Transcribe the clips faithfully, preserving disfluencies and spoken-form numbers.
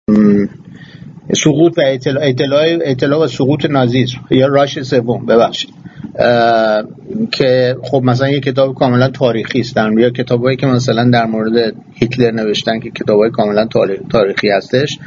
سقوط و اطلاع اطلاع اطلاع و سقوط نازیسم یا راش سوم ببخشید که خب مثلا یه کتاب کاملا تاریخی است، یا کتابایی که مثلا در مورد هیتلر نوشتن که کتابای کاملا تاریخی هستش.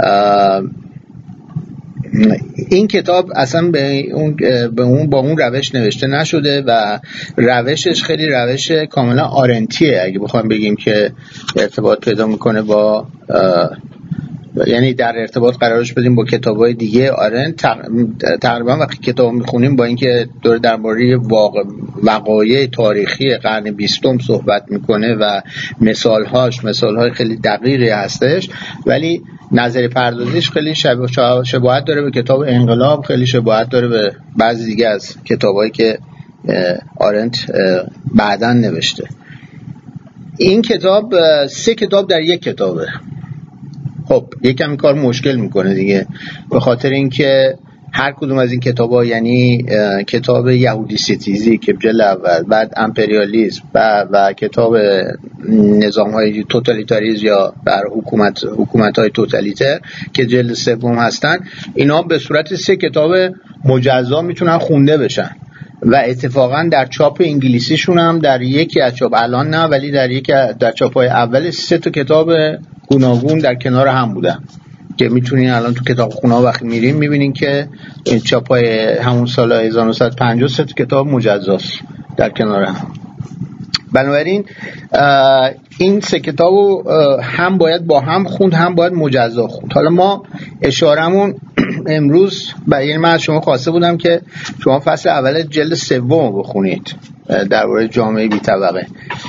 این کتاب اصلا به اون به اون با اون روش نوشته نشده و روشش خیلی روش کاملا آرنتیه، اگه بخوام بگیم که ارتباط پیدا میکنه با یعنی در ارتباط قرارش بدیم با کتابای دیگه آرنت. تقریبا وقتی کتاب میخونیم با اینکه دور درباره واقع وقایع تاریخی قرن بیستم صحبت میکنه و مثالهاش مثالهای خیلی دقیقی هستش، ولی نظری پردازیش خیلی شباهت داره به کتاب انقلاب، خیلی شباهت داره به بعضی دیگه از کتابایی که آرنت بعداً نوشته. این کتاب سه کتاب در یک کتابه. خب یکم کار مشکل میکنه دیگه، به خاطر اینکه هر کدوم از این کتابا یعنی کتاب یهودی ستیزی که جلد اول، بعد امپریالیسم و, و کتاب نظام های توتالیتاریسم یا بر حکومت حکومت های توتالیتر که جلد سوم هستن، اینا به صورت سه کتاب مجزا میتونن خونده بشن و اتفاقا در چاپ انگلیسیشون هم در یکی از چاپ الان نه ولی در یکی در چاپ‌های اول سه تا کتاب گوناگون در کنار هم بودن که میتونین الان تو کتابخونه‌ها وقتی میرین میبینین که چاپ‌های همون سال هزار و نهصد و پنجاه سه تا کتاب مجزاست در کنار هم. بنابراین این سه کتابو هم باید با هم خوند هم باید مجزا خوند. حالا ما اشارمون امروز یعنی من از شما خواسته بودم که شما فصل اول جلد سوم بخونید درباره جامعه بی طبقه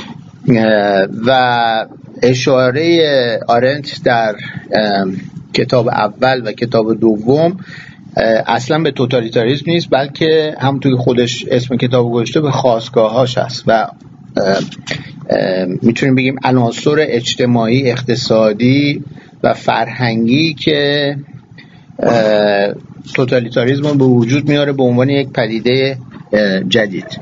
و اشاره آرنت در کتاب اول و کتاب دوم اصلا به توتالیتاریسم نیست، بلکه همونطور که خودش اسم کتاب گذاشته به خاستگاه‌هاش هست و میتونیم بگیم عناصر اجتماعی، اقتصادی و فرهنگی که توتالیتاریسم رو به وجود میاره به عنوان یک پدیده جدید.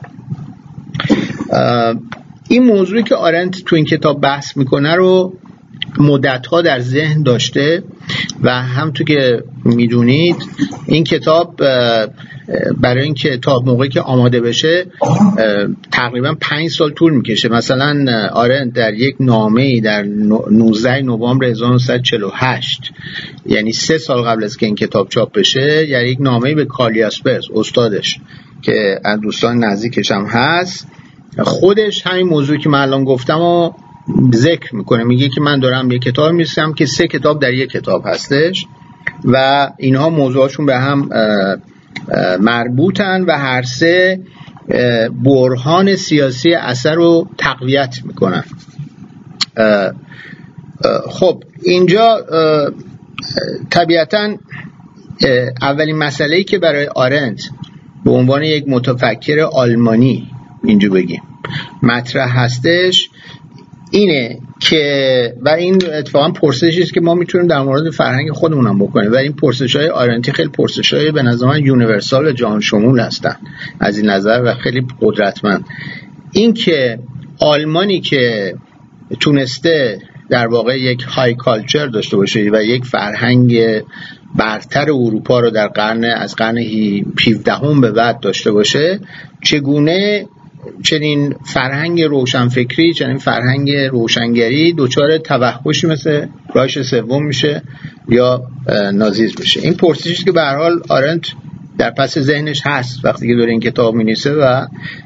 این موضوعی که آرنت تو این کتاب بحث میکنه رو مدت‌ها در ذهن داشته و همونطور که میدونید این کتاب برای اینکه تا موقعی که آماده بشه تقریبا پنج سال طول میکشه. مثلا آرنت در یک نامه‌ای در نوزده نوامبر هزار و نهصد و چهل و هشت یعنی سه سال قبل از که این کتاب چاپ بشه، یعنی یک نامه‌ای به کارل یاسپرس استادش که از دوستان نزدیکش هم هست، خودش همین موضوعی که من الان گفتم رو ذکر میکنه. میگه که من دارم یک کتاب می‌نویسم که سه کتاب در یک کتاب هستش و اینها موضوعاشون به هم مربوطن و هر سه برهان سیاسی اثر رو تقویت میکنن. خب اینجا طبیعتاً اولین مسئله‌ای که برای آرنت به عنوان یک متفکر آلمانی اینجا بگیم مطرح هستش اینه که و این اتفاقا پرسشی است که ما میتونیم در مورد فرهنگ خودمون هم بکنیم و این پرسش‌های آرنتی خیلی پرسش‌های به نظر من یونیورسال و جهان شمول هستن از این نظر و خیلی قدرتمند. این که آلمانی که تونسته در واقع یک های کالچر داشته باشه و یک فرهنگ برتر اروپا رو در قرن از قرن هفدهم به بعد داشته باشه، چگونه چنین فرهنگ روشنفکری، چنین فرهنگ روشنگری دچار توحشی مثل رایش سوم میشه یا نازیسم میشه. این پرسشی که به هر حال آرنت در پس ذهنش هست وقتی که داره این کتاب مینویسه و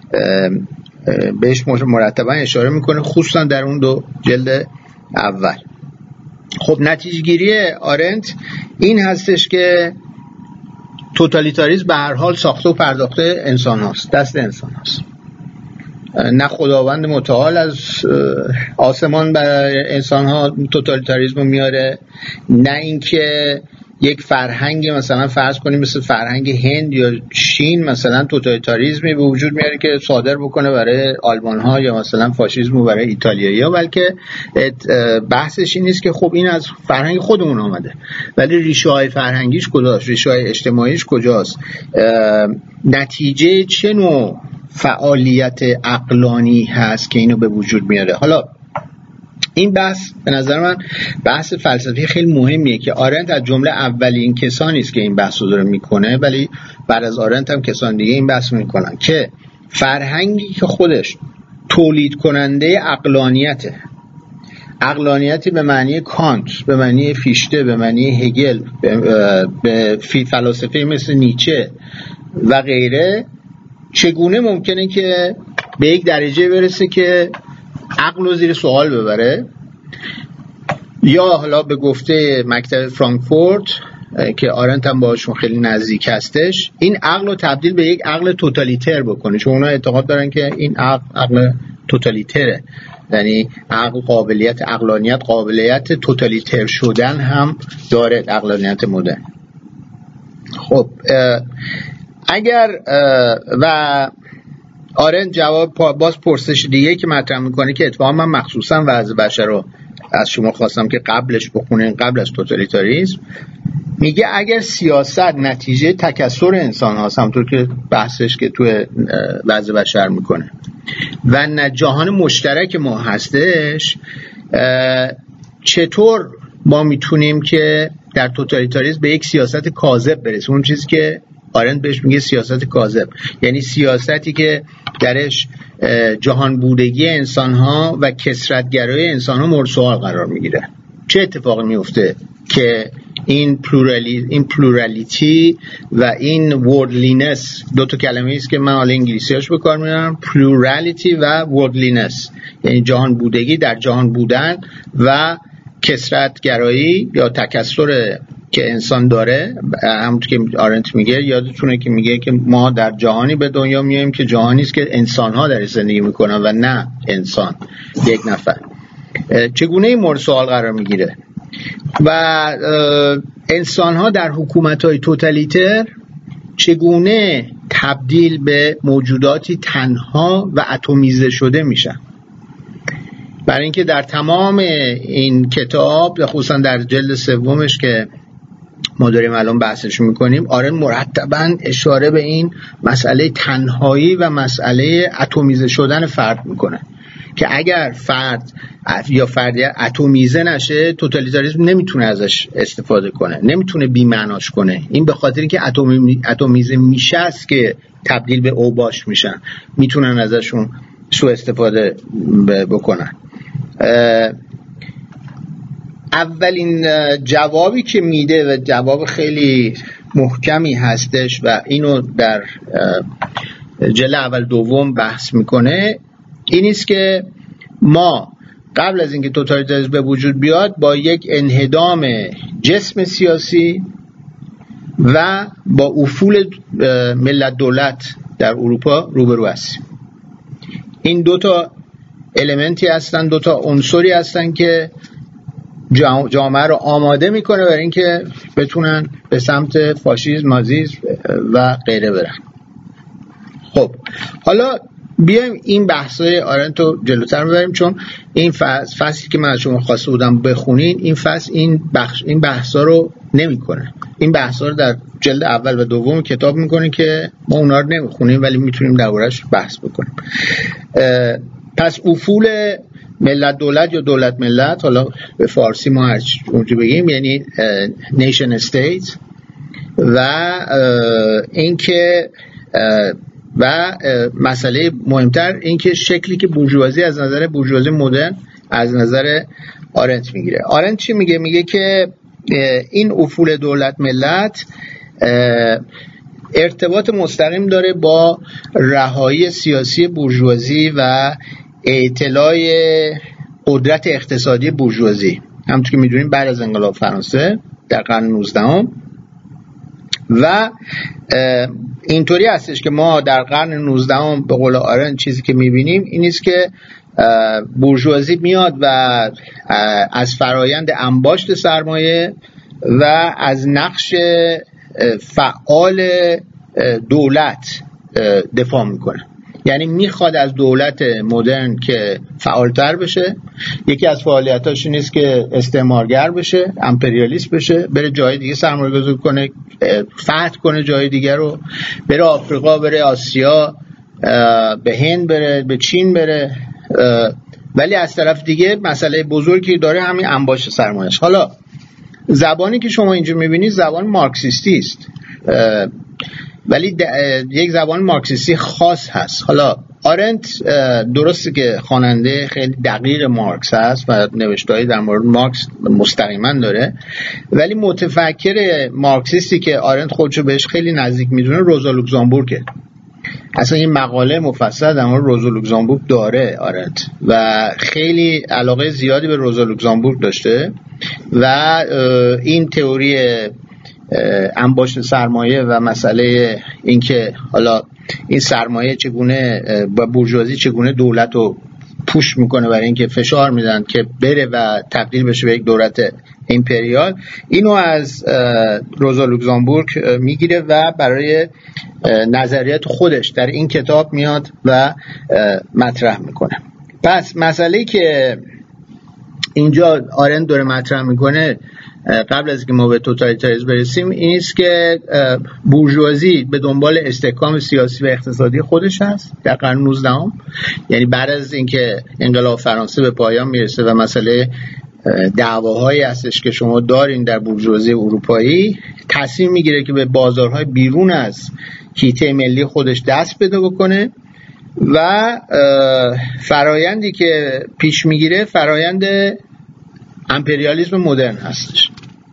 بهش مرتبا اشاره میکنه، خصوصا در اون دو جلد اول. خب نتیجه گیری آرنت این هستش که توتالیتاریسم به هر حال ساخته و پرداخته انسان هاست، دست انسان هاست. نه خداوند متعال از آسمان برای انسان ها توتالیتاریسم میاره، نه اینکه یک فرهنگ مثلا فرض کنیم مثل فرهنگ هند یا چین مثلا توتالیتاریسمی به وجود میاره که صادر بکنه برای آلمان ها یا مثلا فاشیسم برای ایتالیایی ها، بلکه بحثش این نیست که خب این از فرهنگ خودمون آمده، ولی ریشه های فرهنگیش کجاست، ریشه های اجتماعیش کجاست، نتیجه چه نوع فعالیت عقلانی هست که اینو به وجود میاره. حالا این بحث به نظر من بحث فلسفی خیلی مهمیه که آرنت از جمله اولین کسانی است که این بحث رو داره میکنه، ولی بعد از آرنت هم کسان دیگه این بحث میکنن که فرهنگی که خودش تولید کننده عقلانیته، عقلانیتی به معنی کانت، به معنی فیشته، به معنی هگل، به فلاسفه مثل نیچه و غیره، چگونه ممکنه که به یک درجه برسه که عقل رو زیر سوال ببره؟ یا حالا به گفته مکتب فرانکفورت که آرنت هم باشون خیلی نزدیک هستش، این عقل رو تبدیل به یک عقل توتالیتر بکنه، چون اونا اعتقاد دارن که این عقل عقل توتالیتره، یعنی عقل قابلیت عقلانیت قابلیت توتالیتر شدن هم داره، عقلانیت مدرن. خب اگر و آرنت جواب باز پرسش دیگه که مطرح میکنه که اتفاقا من مخصوصا وضع بشر رو از شما خواستم که قبلش بخونین، قبل از توتالیتاریسم، میگه اگر سیاست نتیجه تکثر انسان هاست، همونطور که بحثش که توی وضع بشر میکنه، و نه جهان مشترک ما هستش، چطور ما میتونیم که در توتالیتاریسم به یک سیاست کاذب برسیم؟ اون چیزی که آرنت بهش میگه سیاست کاذب، یعنی سیاستی که درش جهان بودگی انسان‌ها و کثرت‌گرایی انسان‌ها مورد سوال قرار میگیره. چه اتفاقی میفته که این پلورالی این پلورالیتی و این وردلینس، دو تا کلمه‌ای است که من حالا انگلیسی‌اش به کار میبرم، پلورالیتی و وردلینس، یعنی جهان بودگی در جهان بودن و کثرت‌گرایی یا تکثر که انسان داره. همونطور که آرنت میگه، یادتونه که میگه که ما در جهانی به دنیا میایم که جهانی است که انسان‌ها در زندگی میکنن و نه انسان یک نفر. چگونه این مورد سوال قرار میگیره؟ و انسان‌ها در حکومت‌های توتالیتر چگونه تبدیل به موجوداتی تنها و اتمیزه شده میشن؟ برای اینکه در تمام این کتاب، خصوصا در جلد سومش که ما داریم الان بحثش میکنیم، آرنت مرتباً اشاره به این مسئله تنهایی و مسئله اتمیزه شدن فرد میکنه که اگر فرد یا فردی اتمیزه نشه، توتالیتاریسم نمیتونه ازش استفاده کنه، نمیتونه بی‌معناش کنه. این به خاطر اینکه اتمیزه میشه است که تبدیل به اوباش میشن، میتونن ازشون سوء استفاده بکنن. اولین جوابی که میده و جواب خیلی محکمی هستش و اینو در جلد اول دوم بحث میکنه، این است که ما قبل از اینکه توتالیتاریسم به وجود بیاد با یک انهدام جسم سیاسی و با افول ملت دولت در اروپا روبرو هستیم. این دوتا المنتی هستن، دوتا عنصری هستن که جامعه رو آماده میکنه برای اینکه بتونن به سمت فاشیسم، نازیسم و غیره برن. خب حالا بیایم این بحثای آرنت رو جلوتر ببریم، چون این فصل فصلی که من از شما خواسته بودم بخونین، این فصل این بخش این بحثا رو نمیکنه. این بحثا رو در جلد اول و دوم کتاب میکنه که ما اونا رو نمیخونیم ولی میتونیم دربارش بحث بکنیم. پس افول ملت دولت یا دولت ملت، حالا به فارسی ما هر اونجا بگیم، یعنی نیشن استیت، و اینکه و مسئله مهمتر اینکه شکلی که بورژوازی از نظر بورژوازی مدرن از نظر آرنت میگیره. آرنت چی میگه؟ میگه که این افول دولت ملت ارتباط مستقیم داره با رهایی سیاسی بورژوازی و اطلاع قدرت اقتصادی بورژوازی. همونطور که میدونیم بعد از انقلاب فرانسه در قرن نوزدهم و اینطوری هستش که ما در قرن نوزدهم به قول آرنت چیزی که میبینیم این است که بورژوازی میاد و از فرایند انباشت سرمایه و از نقش فعال دولت دفاع میکنه. یعنی میخواد از دولت مدرن که فعالتر بشه. یکی از فعالیتاش این است که استعمارگر بشه، امپریالیست بشه، بره جای دیگه سرمایه گذاری کنه، فتح کنه جای دیگه رو، بره آفریقا، بره آسیا، به هند بره، به چین بره ولی از طرف دیگه مسئله بزرگی داره همین انباشت سرمایه‌اش. حالا زبانی که شما اینجا میبینید زبان مارکسیستی است، ولی یک زبان مارکسیستی خاص هست. حالا آرنت درسته که خواننده خیلی دقیق مارکس هست و نوشته‌ای در مورد مارکس مستقیما داره، ولی متفکر مارکسیستی که آرنت خودشو بهش خیلی نزدیک میدونه روزا لوکزامبورگه. اصلا این مقاله مفصل در مورد روزا لوکزامبورگ داره آرنت و خیلی علاقه زیادی به روزا لوکزامبورگ داشته و این تئوری انباشت سرمایه و مسئله اینکه حالا این سرمایه چگونه با بورژوازی چگونه دولت رو پوش میکنه برای اینکه فشار میدن که بره و تبدیل بشه به یک دولت امپریال، اینو از روزا لوکزامبورگ میگیره و برای نظریات خودش در این کتاب میاد و مطرح میکنه. پس مسئله که اینجا آرنت داره مطرح میکنه قبل از که ما به توتالیتاریسم برسیم این است که بورژوازی به دنبال استحکام سیاسی و اقتصادی خودش هست در قرن نوزدهم، یعنی بعد از اینکه انقلاب فرانسه به پایان میرسه و مسئله دعواهایی هستش که شما دارین در بورژوازی اروپایی، تصمیم میگیره که به بازارهای بیرون از حیطه ملی خودش دست پیدا بکنه و فرایندی که پیش میگیره فرایند امپریالیسم مدرن هستش.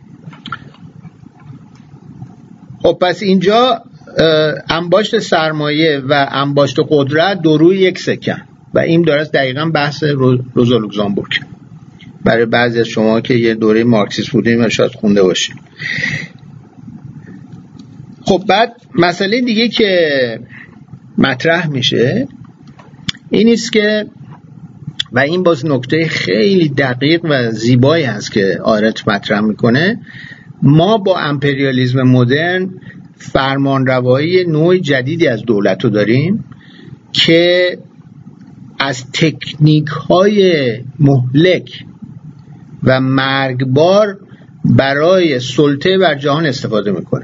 خب پس اینجا انباشت سرمایه و انباشت قدرت دو روی یک سکن و این داره دقیقاً بحث روزا لوکزامبورگ برای بعضی از شما که یه دوره مارکسیسم بودیم و شاید خونده باشید. خب بعد مسئله دیگه که مطرح میشه این است که و این باز نکته خیلی دقیق و زیبایی هست که آرنت مطرح میکنه، ما با امپریالیسم مدرن فرمانروایی نوع جدیدی از دولت رو داریم که از تکنیک های مهلک و مرگبار برای سلطه بر جهان استفاده میکنه.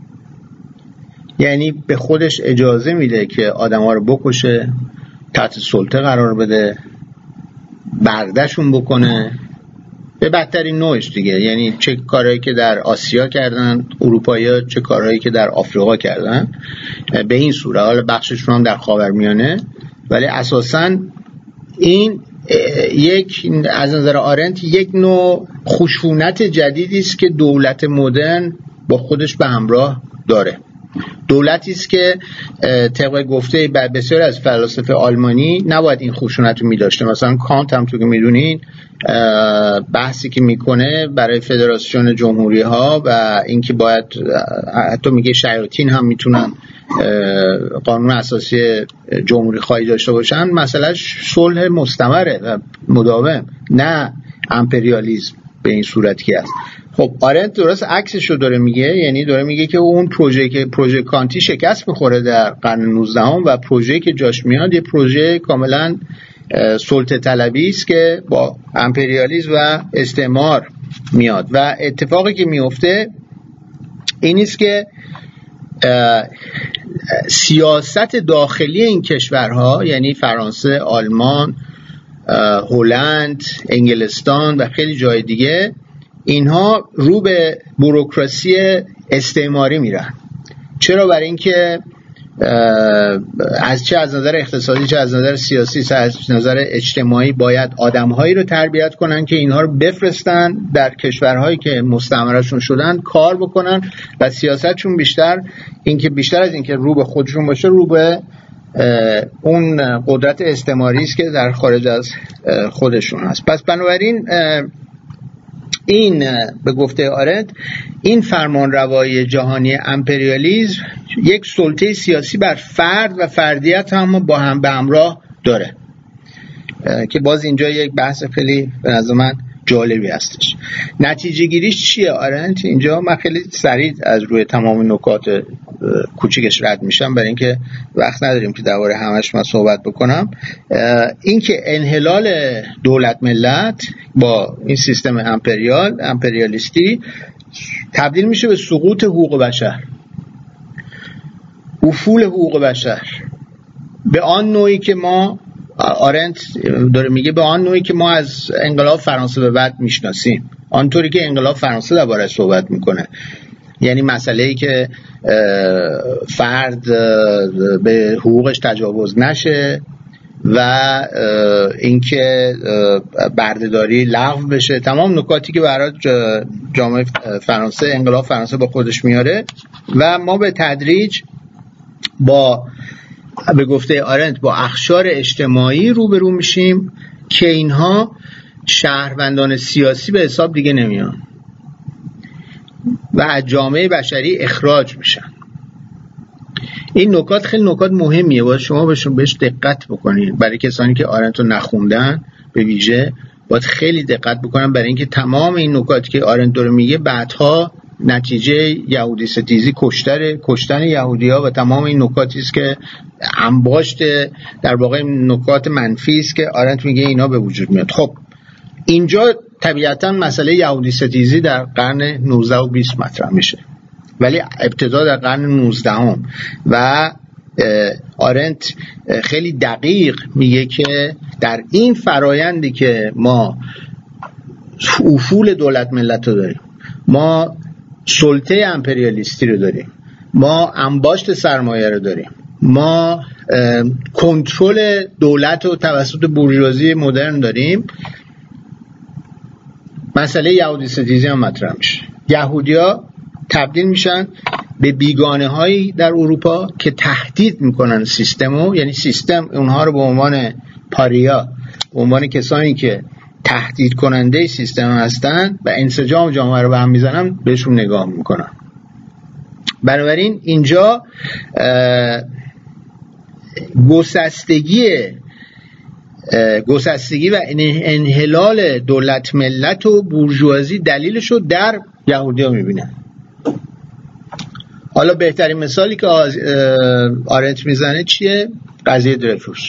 یعنی به خودش اجازه میده که آدم ها رو بکشه، تحت سلطه قرار بده، بردشون بکنه به بدترین نوعش دیگه. یعنی چه کارهایی که در آسیا کردن اروپایی‌ها، چه کارهایی که در آفریقا کردن به این صورت، حالا بخششون هم در خاورمیانه، ولی اساساً این یک از نظر آرنت یک نوع خشونت جدیدی است که دولت مدرن با خودش به همراه داره. دولتی است که طبق گفته بسیار از فلاسفه آلمانی نباید این خشونت رو می‌داشته. مثلا کانت هم تو که می‌دونین بحثی که میکنه برای فدراسیون جمهوری‌ها و اینکه باید حتی میگه شیاطین هم میتونن قانون اساسی جمهوری خواهی داشته باشن، مسئله صلح مستمره و مداوم، نه امپریالیسم به این صورتی که هست. خب آرنت درست عکسش رو داره میگه، یعنی داره میگه که اون پروژه که پروژه کانتی شکست میخوره در قرن نوزدهم و پروژه که جاش میاد یه پروژه کاملا سلطه طلبی است که با امپریالیسم و استعمار میاد و اتفاقی که میفته این است که سیاست داخلی این کشورها، یعنی فرانسه، آلمان، هلند، انگلستان و خیلی جای دیگه، اینها رو به بوروکراسی استعماری میرن. چرا؟ برای اینکه از چه از نظر اقتصادی، چه از نظر سیاسی، چه از نظر اجتماعی باید آدم‌هایی رو تربیت کنن که اینها رو بفرستن در کشورهایی که مستعمرهشون شدن کار بکنن و سیاستشون بیشتر اینکه بیشتر از اینکه رو به خودشون باشه رو به اون قدرت استعماری است که در خارج از خودشون هست. پس بنابراین این به گفته آرنت این فرمانروایی جهانی امپریالیسم یک سلطه سیاسی بر فرد و فردیت هم با هم به همراه داره که باز اینجا یک بحث خیلی به نظر من جالبی هستش. نتیجه گیریش چیه آرنت؟ اینجا من خیلی سریع از روی تمام نکات کوچیکش رد میشم برای اینکه وقت نداریم که درباره همش من صحبت بکنم. این که انحلال دولت ملت با این سیستم امپریال امپریالیستی تبدیل میشه به سقوط حقوق بشر، افول حقوق بشر به آن نوعی که ما آرنت داره میگه به آن نوعی که ما از انقلاب فرانسه به بعد میشناسیم، آنطوری که انقلاب فرانسه درباره‌اش صحبت میکنه، یعنی مسئله‌ای که فرد به حقوقش تجاوز نشه و اینکه بردهداری لغو بشه، تمام نکاتی که برای جامعه فرانسه، انقلاب فرانسه با خودش میاره. و ما به تدریج با به گفته آرنت با اقشار اجتماعی روبرو میشیم که اینها شهروندان سیاسی به حساب دیگه نمیان و از جامعه بشری اخراج میشن. این نکات خیلی نکات مهمیه، باید شما بهشون بهش دقت بکنید. برای کسانی که آرنت رو نخوندن به ویژه باید خیلی دقت بکنن، برای اینکه تمام این نکاتی که آرنت داره میگه بعدها نتیجه یهودی ستیزی، کشتن کشتن یهودی‌ها و تمام این نکاتی است که انباشت در واقع نکات منفی است که آرنت میگه اینا به وجود میاد. خب اینجا طبیعتا مسئله یهودی ستیزی در قرن نوزده و بیست مطرح میشه، ولی ابتدا در قرن نوزده هم و آرنت خیلی دقیق میگه که در این فرایندی که ما افول دولت ملت رو داریم، ما سلطه امپریالیستی رو داریم، ما انباشت سرمایه رو داریم، ما کنترل دولت رو توسط بورژوازی مدرن داریم، مسئله یهودی ستیزی هم مطرح میشه. یهودی‌ها تبدیل میشن به بیگانه هایی در اروپا که تهدید میکنن سیستمو، یعنی سیستم اونها رو به عنوان پاریا، به عنوان کسانی که تهدید کننده سیستم هستن و انسجام جامعه رو به هم میزنن بهشون نگاه میکنن. بنابراین اینجا گسستگی گسستگی و انحلال دولت ملت و بورژوازی دلیلش رو در یهودی‌ها میبینن. حالا بهترین مثالی که آرنت میزنه چیه؟ قضیه دریفوس.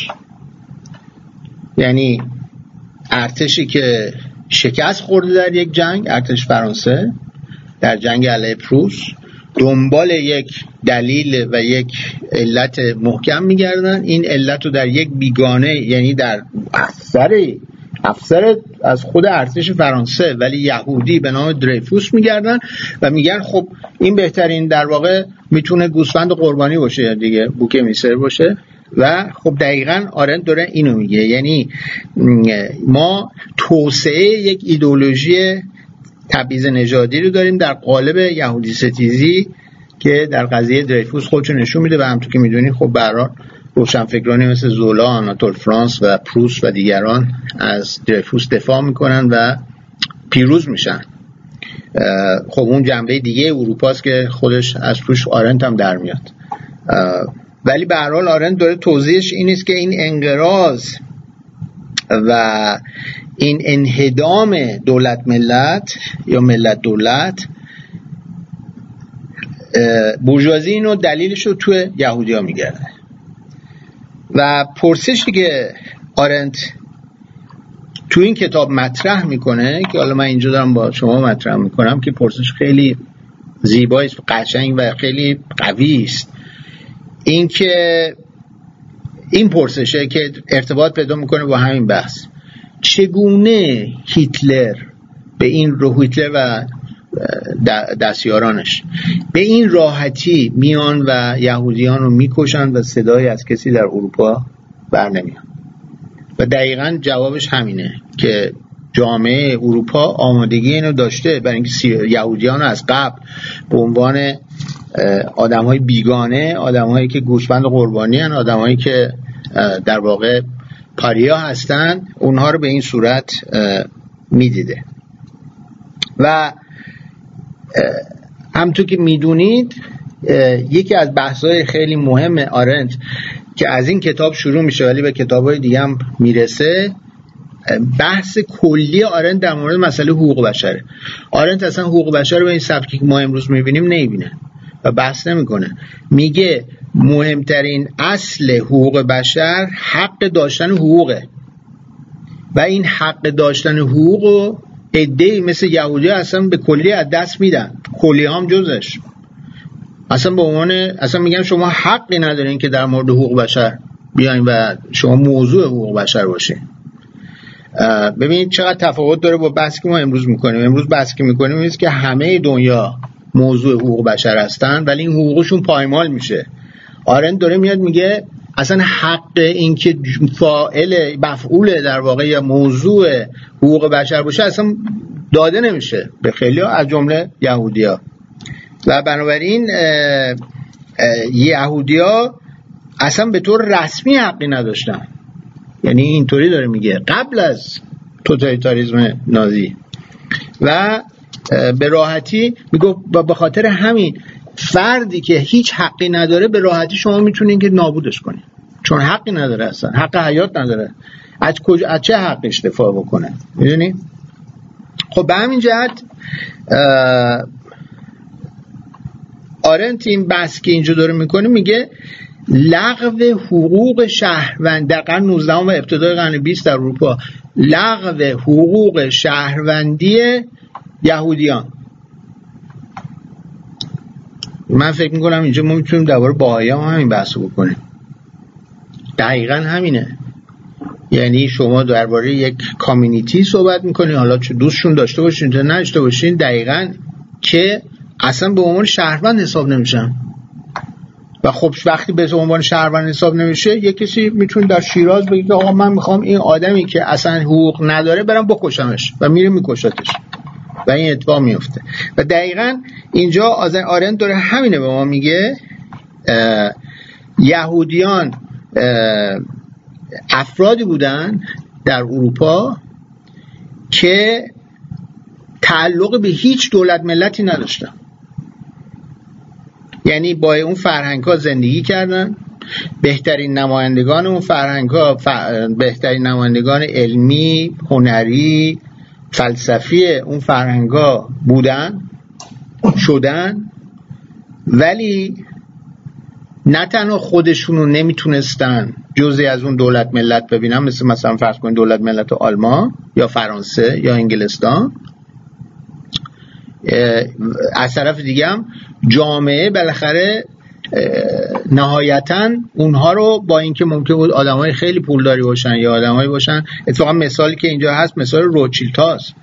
یعنی ارتشی که شکست خورده در یک جنگ، ارتش فرانسه در جنگ علیه پروس، دنبال یک دلیل و یک علت محکم میگردن، این علت رو در یک بیگانه، یعنی در افسر افسر از خود ارتش فرانسه ولی یهودی به نام دریفوس میگردن و میگن خب این بهترین در واقع میتونه گوسفند قربانی باشه دیگه، بوک میسر باشه. و خب دقیقاً آرنت داره اینو میگه، یعنی ما توسعه یک ایدئولوژی تبعیض نژادی رو داریم در قالب یهودی ستیزی که در قضیه دریفوس خودشو نشون میده و همونطور که میدونید خب برای روشنفکرانی مثل زولا، آناتول فرانس و پروست و دیگران از دریفوس دفاع میکنن و پیروز میشن. خب اون جنبه دیگه اروپاست که خودش از توش آرنت هم در میاد، ولی به هر حال آرنت داره توضیحش این است که این انقراض و این انهدام دولت ملت یا ملت دولت، بورژوازی اینو دلیلش رو توی یهودی‌ها میگرده. و پرسشی که آرنت تو این کتاب مطرح میکنه که حالا من اینجا دارم با شما مطرح میکنم که پرسش خیلی زیبایی است، قشنگ و خیلی قوی است، این که این پرسشه که ارتباط پیدا میکنه با همین بحث، چگونه هیتلر به این رو هیتلر و دستیارانش به این راحتی میان و یهودیان رو میکشن و صدایی از کسی در اروپا بر نمیاد. و دقیقاً جوابش همینه که جامعه اروپا آمادگی اینو داشته برای اینکه یهودیان رو از قبل به عنوان آدم‌های بیگانه، آدم‌هایی که گوسفند قربانی هستند، آدم‌هایی که در واقع پاریا هستن، اونها رو به این صورت میدیده. و همونطور که میدونید یکی از بحث‌های خیلی مهم آرنت که از این کتاب شروع میشه ولی به کتاب‌های دیگه هم میرسه، بحث کلی آرنت در مورد مسئله حقوق بشره. آرنت اصلا حقوق بشر رو به این سبکی که ما امروز میبینیم نمیبینه و بحث نمیکنه. میگه مهمترین اصل حقوق بشر حق داشتن حقوقه و این حق داشتن حقوق رو عده‌ای مثل یهودی اصلا به کلی از دست میدن، کلی هم جزش. اصلا به عنوان اصلا میگن شما حقی ندارین که در مورد حقوق بشر بیاین و شما موضوع حقوق بشر باشین. ببینید چقدر تفاوت داره با بحثی که ما امروز میکنیم. امروز بحثی که میکنیم اینه که همه دنیا موضوع حقوق بشر هستن ولی این حقوقشون پایمال میشه. آرند داره میاد میگه اصلا حق این که فاعل مفعول در واقع یا موضوع حقوق بشر باشه اصلا داده نمیشه به خیلی‌ها از جمله یهودی‌ها. و بنابراین یهودی‌ها اصلا به طور رسمی حقی نداشتن. یعنی اینطوری داره میگه قبل از توتالیتاریسم نازی و به راحتی میگه به خاطر همین فردی که هیچ حقی نداره به راحتی شما میتونین که نابودش کنین چون حقی نداره، اصلا حق حیات نداره. از کجا از چه حقش دفاع بکنه؟ میدونی؟ خب به همین جهت آرنت این بحث که اینجا داره میکنه میگه لغو حقوق شهروند در قرن نوزدهم و ابتدای قرن بیست در اروپا، لغو حقوق شهروندی یهودیان. من فکر میکنم اینجا ما میتونیم درباره بهایی هم همین بحث بکنیم. دقیقا همینه. یعنی شما درباره یک کامیونیتی صحبت میکنین، حالا چه دوستشون داشته باشین چه نداشته باشین، دقیقا که اصلا به عنوان شهروند حساب نمیشن. و خب وقتی به عنوان شهروند حساب نمیشه، یک کسی میتونه در شیراز بگه که آقا من میخوام این آدمی که اصلا حقوق نداره برم بکشمش و میره میکشتش و این اتفاق میفته. و دقیقاً اینجا آرند داره همینه به ما میگه. یهودیان افرادی بودن در اروپا که تعلق به هیچ دولت ملتی نداشتن. یعنی با اون فرهنگ ها زندگی کردن، بهترین نمایندگان اون فرهنگ ها ف... بهترین نمایندگان علمی، هنری، فلسفی اون فرهنگ ها بودن شدن، ولی نه تنها خودشونو نمیتونستن جزئی از اون دولت ملت ببینن، مثل مثلا فرض کنید دولت ملت آلمان یا فرانسه یا انگلستان، از طرف دیگه هم جامعه بالاخره نهایتاً اونها رو با اینکه ممکن بود آدمای خیلی پولداری باشن یا آدمایی باشن، اتفاقا مثالی که اینجا هست مثال روتشیلد هاست،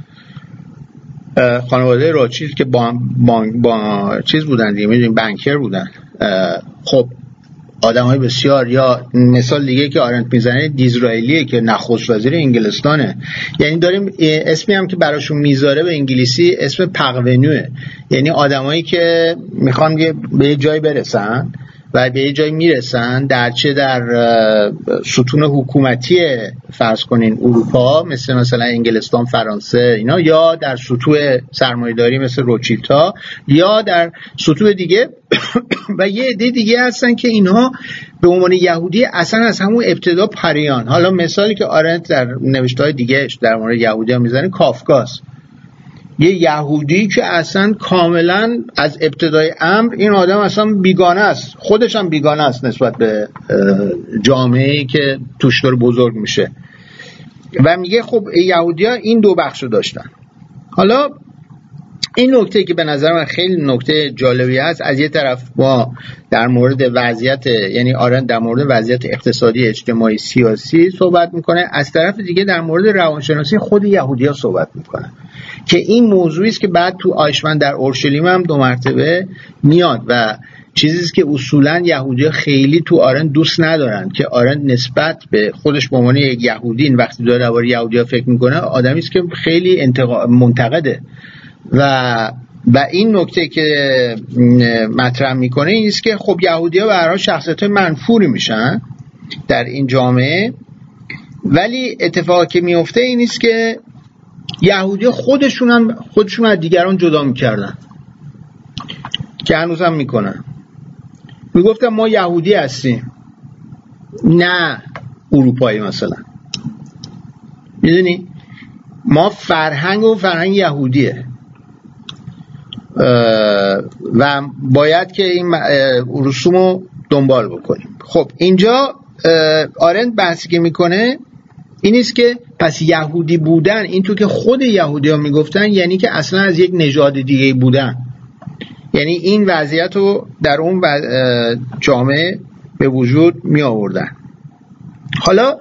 خانواده روتشیلد که با, با, با چیز بودن دیگه، میدونیم بانکر بودن. خب آدمای بسیار. یا مثال دیگه که آرنت میزنه دیزرائیلیه که نخست وزیر انگلستانه. یعنی داریم اسمی هم که براشون میذاره به انگلیسی اسم پقونوه، یعنی آدمایی که میخوان به یه جای برسن و به یه جای میرسن، در چه در ستون حکومتی فرض کنین اروپا مثل مثلا انگلستان، فرانسه اینا، یا در سطوح سرمایه‌داری مثل روتشیلدها، یا در سطوح دیگه و یه عده دیگه هستن که اینها به عنوان یهودی اصلا از همون ابتدا پریان. حالا مثالی که آرنت در نوشته‌های دیگه‌اش در مورد یهودی‌ها میزنه کافکاست، یه یهودی که اصلا کاملا از ابتدای امر این آدم اصلا بیگانه است، خودش هم بیگانه است نسبت به جامعه‌ای که توش داره بزرگ میشه. و میگه خب یهودی‌ها این دو بخشو داشتن. حالا این نکته که به نظر من خیلی نکته جالبی هست، از یه طرف ما در مورد وضعیت، یعنی آرند در مورد وضعیت اقتصادی، اجتماعی، سیاسی صحبت میکنه، از طرف دیگه در مورد روانشناسی خود یهودی‌ها صحبت میکنه که این موضوعی است که بعد تو آیشمن در اورشلیم هم دو مرتبه میاد و چیزی است که اصولا یهودی‌ها خیلی تو آرند دوست ندارن، که آرند نسبت به خودش به عنوان یک یهودی این وقتی داره درباره یهودی‌ها فکر میکنه، آدمی است که خیلی انتقا... منتقده و و این نکته که مطرح میکنه این است که خب یهودی‌ها به هر حال شخصیت منفوری میشن در این جامعه، ولی اتفاقی که میفته این است که یهودی‌ها خودشون هم خودشون از دیگران جدا میکردن که هنوز هم میکنن. میگفتن ما یهودی هستیم، نه اروپایی مثلا، میدونی ما فرهنگ و فرهنگ یهودیه و باید که این رسوم رو دنبال بکنیم. خب اینجا آرند بحثی که میکنه این است که پس یهودی بودن، این تو که خود یهودی ها میگفتن، یعنی که اصلا از یک نژاد دیگه بودن، یعنی این وضعیت رو در اون جامعه به وجود می آوردن حالا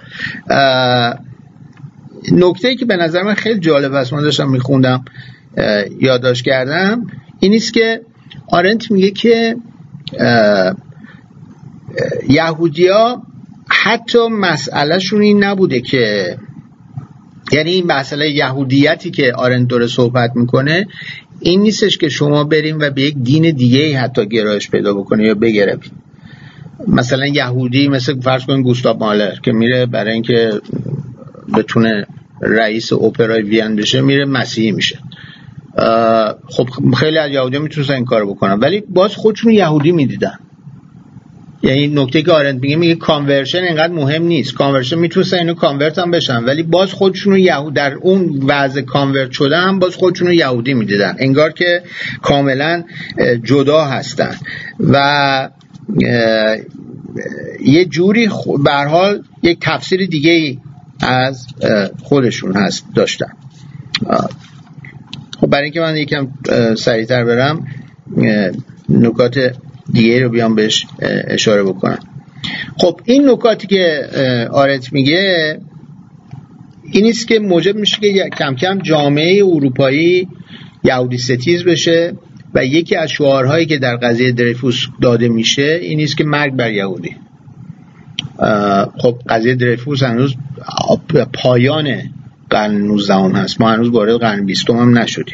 نکته‌ای که به نظر من خیلی جالب است، من داشتم میخوندم یادداشت کردم، این است که آرنت میگه که یهودی‌ها حتی مسئله شون این نبوده که، یعنی این مسئله یهودیتی که آرنت داره صحبت میکنه این نیستش که شما بریم و به یک دین دیگه حتی گرایش پیدا بکنه یا بگرفت. مثلا یهودی مثل فرض کنید گوستاو مالر که میره برای اینکه بتونه رئیس اپرای وین بشه میره مسیحی میشه. خب خیلی از یهودی‌ها میتونن این کارو بکنن ولی باز خودشون یهودی میدیدن. یعنی نکته که آرنت میگه میگه کانورشن اینقدر مهم نیست، کانورشن میتونن اینو کانورت هم بشن ولی باز خودشون یهود در اون وضع کانورت شده هم باز خودشون یهودی میدیدن، انگار که کاملا جدا هستن و یه جوری به هر حال یک تفسیر دیگه از خودشون هست داشتن. خب برای اینکه من یکم سریعتر برم نکات دیگه رو بیام بهش اشاره بکنم. خب این نکاتی که آرنت میگه این است که موجب میشه که کم کم جامعه اروپایی یهودی ستیز بشه و یکی از شعارهایی که در قضیه دریفوس داده میشه این است که مرگ بر یهودی. خب قضیه دریفوس هنوز پایان قرن نوزدهم هست، ما هنوز وارد قرن بیستم هم نشدیم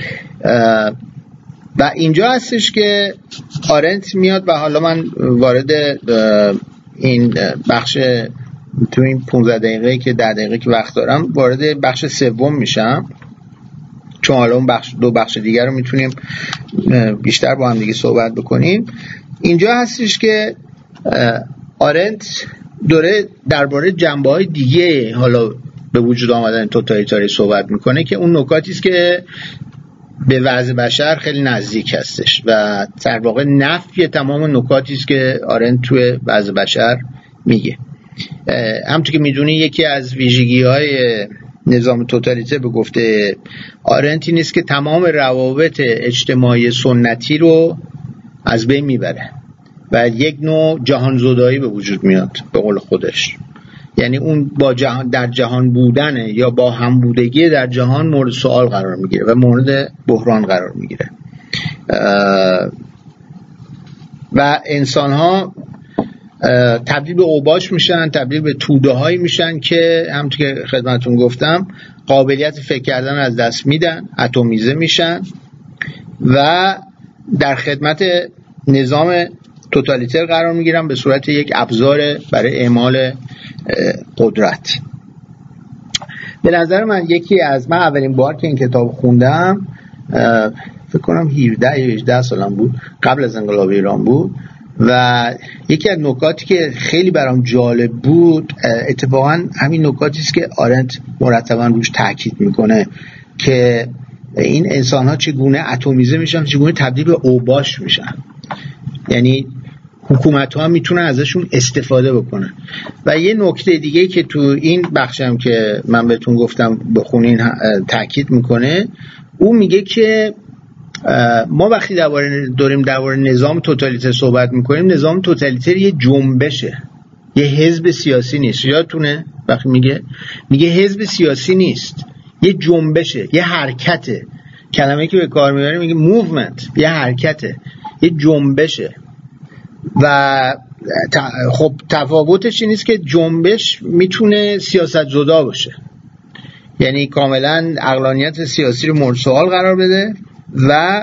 و اینجا هستش که آرنت میاد و حالا من وارد این بخش تو این پانزده دقیقه که ده دقیقه که وقت دارم وارد بخش سوم میشم، چون حالا اون بخش دو بخش دیگر رو میتونیم بیشتر با هم دیگه صحبت بکنیم. اینجا هستش که آرنت داره درباره جنبه‌های دیگه حالا به وجود آمدن توتالیتاری صحبت میکنه که اون نکاتی است که به وضع بشر خیلی نزدیک هستش و در واقع نفی تمام نکاتی است که آرنت توی وضع بشر میگه. همونطور که میدونی یکی از ویژگی‌های نظام توتالیته به گفته آرنت این است که تمام روابط اجتماعی سنتی رو از بین میبره و یک نوع جهان زدایی به وجود میاد به قول خودش. یعنی اون با جهان در جهان بودنه یا با هم بودگی در جهان مورد سوال قرار میگیره و مورد بحران قرار میگیره و انسان ها تبدیل به اوباش میشن، تبدیل به توده هایی میشن که همونطور که خدمتتون گفتم قابلیت فکر کردن از دست میدن، اتمیزه میشن و در خدمت نظام توتالیتر قرار میگیرن به صورت یک ابزار برای اعمال قدرت. به نظر من یکی از من اولین بار که این کتاب خوندم فکر کنم هفده یا هجده سالم بود، قبل از انقلاب ایران بود و یکی از نکاتی که خیلی برام جالب بود اتفاقا همین نکاتی است که آرنت مرتبا روش تاکید میکنه که این انسان ها چگونه اتمیزه میشن، چگونه تبدیل به اوباش میشن. یعنی حکومت ها میتونن ازشون استفاده بکنن. و یه نکته دیگه که تو این بخشم که من بهتون گفتم بخونین تاکید میکنه، اون میگه که ما وقتی درباره داریم درباره نظام توتالیتر صحبت میکنیم، نظام توتالیتر یه جنبشه، یه حزب سیاسی نیست. یادتونه وقتی میگه میگه حزب سیاسی نیست، یه جنبشه، یه حرکته. کلمه‌ای که به کار میبره میگه موومنت، یه حرکته، یه جنبشه. و خب تفاوتش این است که جنبش میتونه سیاست زدا باشه، یعنی کاملا عقلانیت سیاسی رو مورد سوال قرار بده و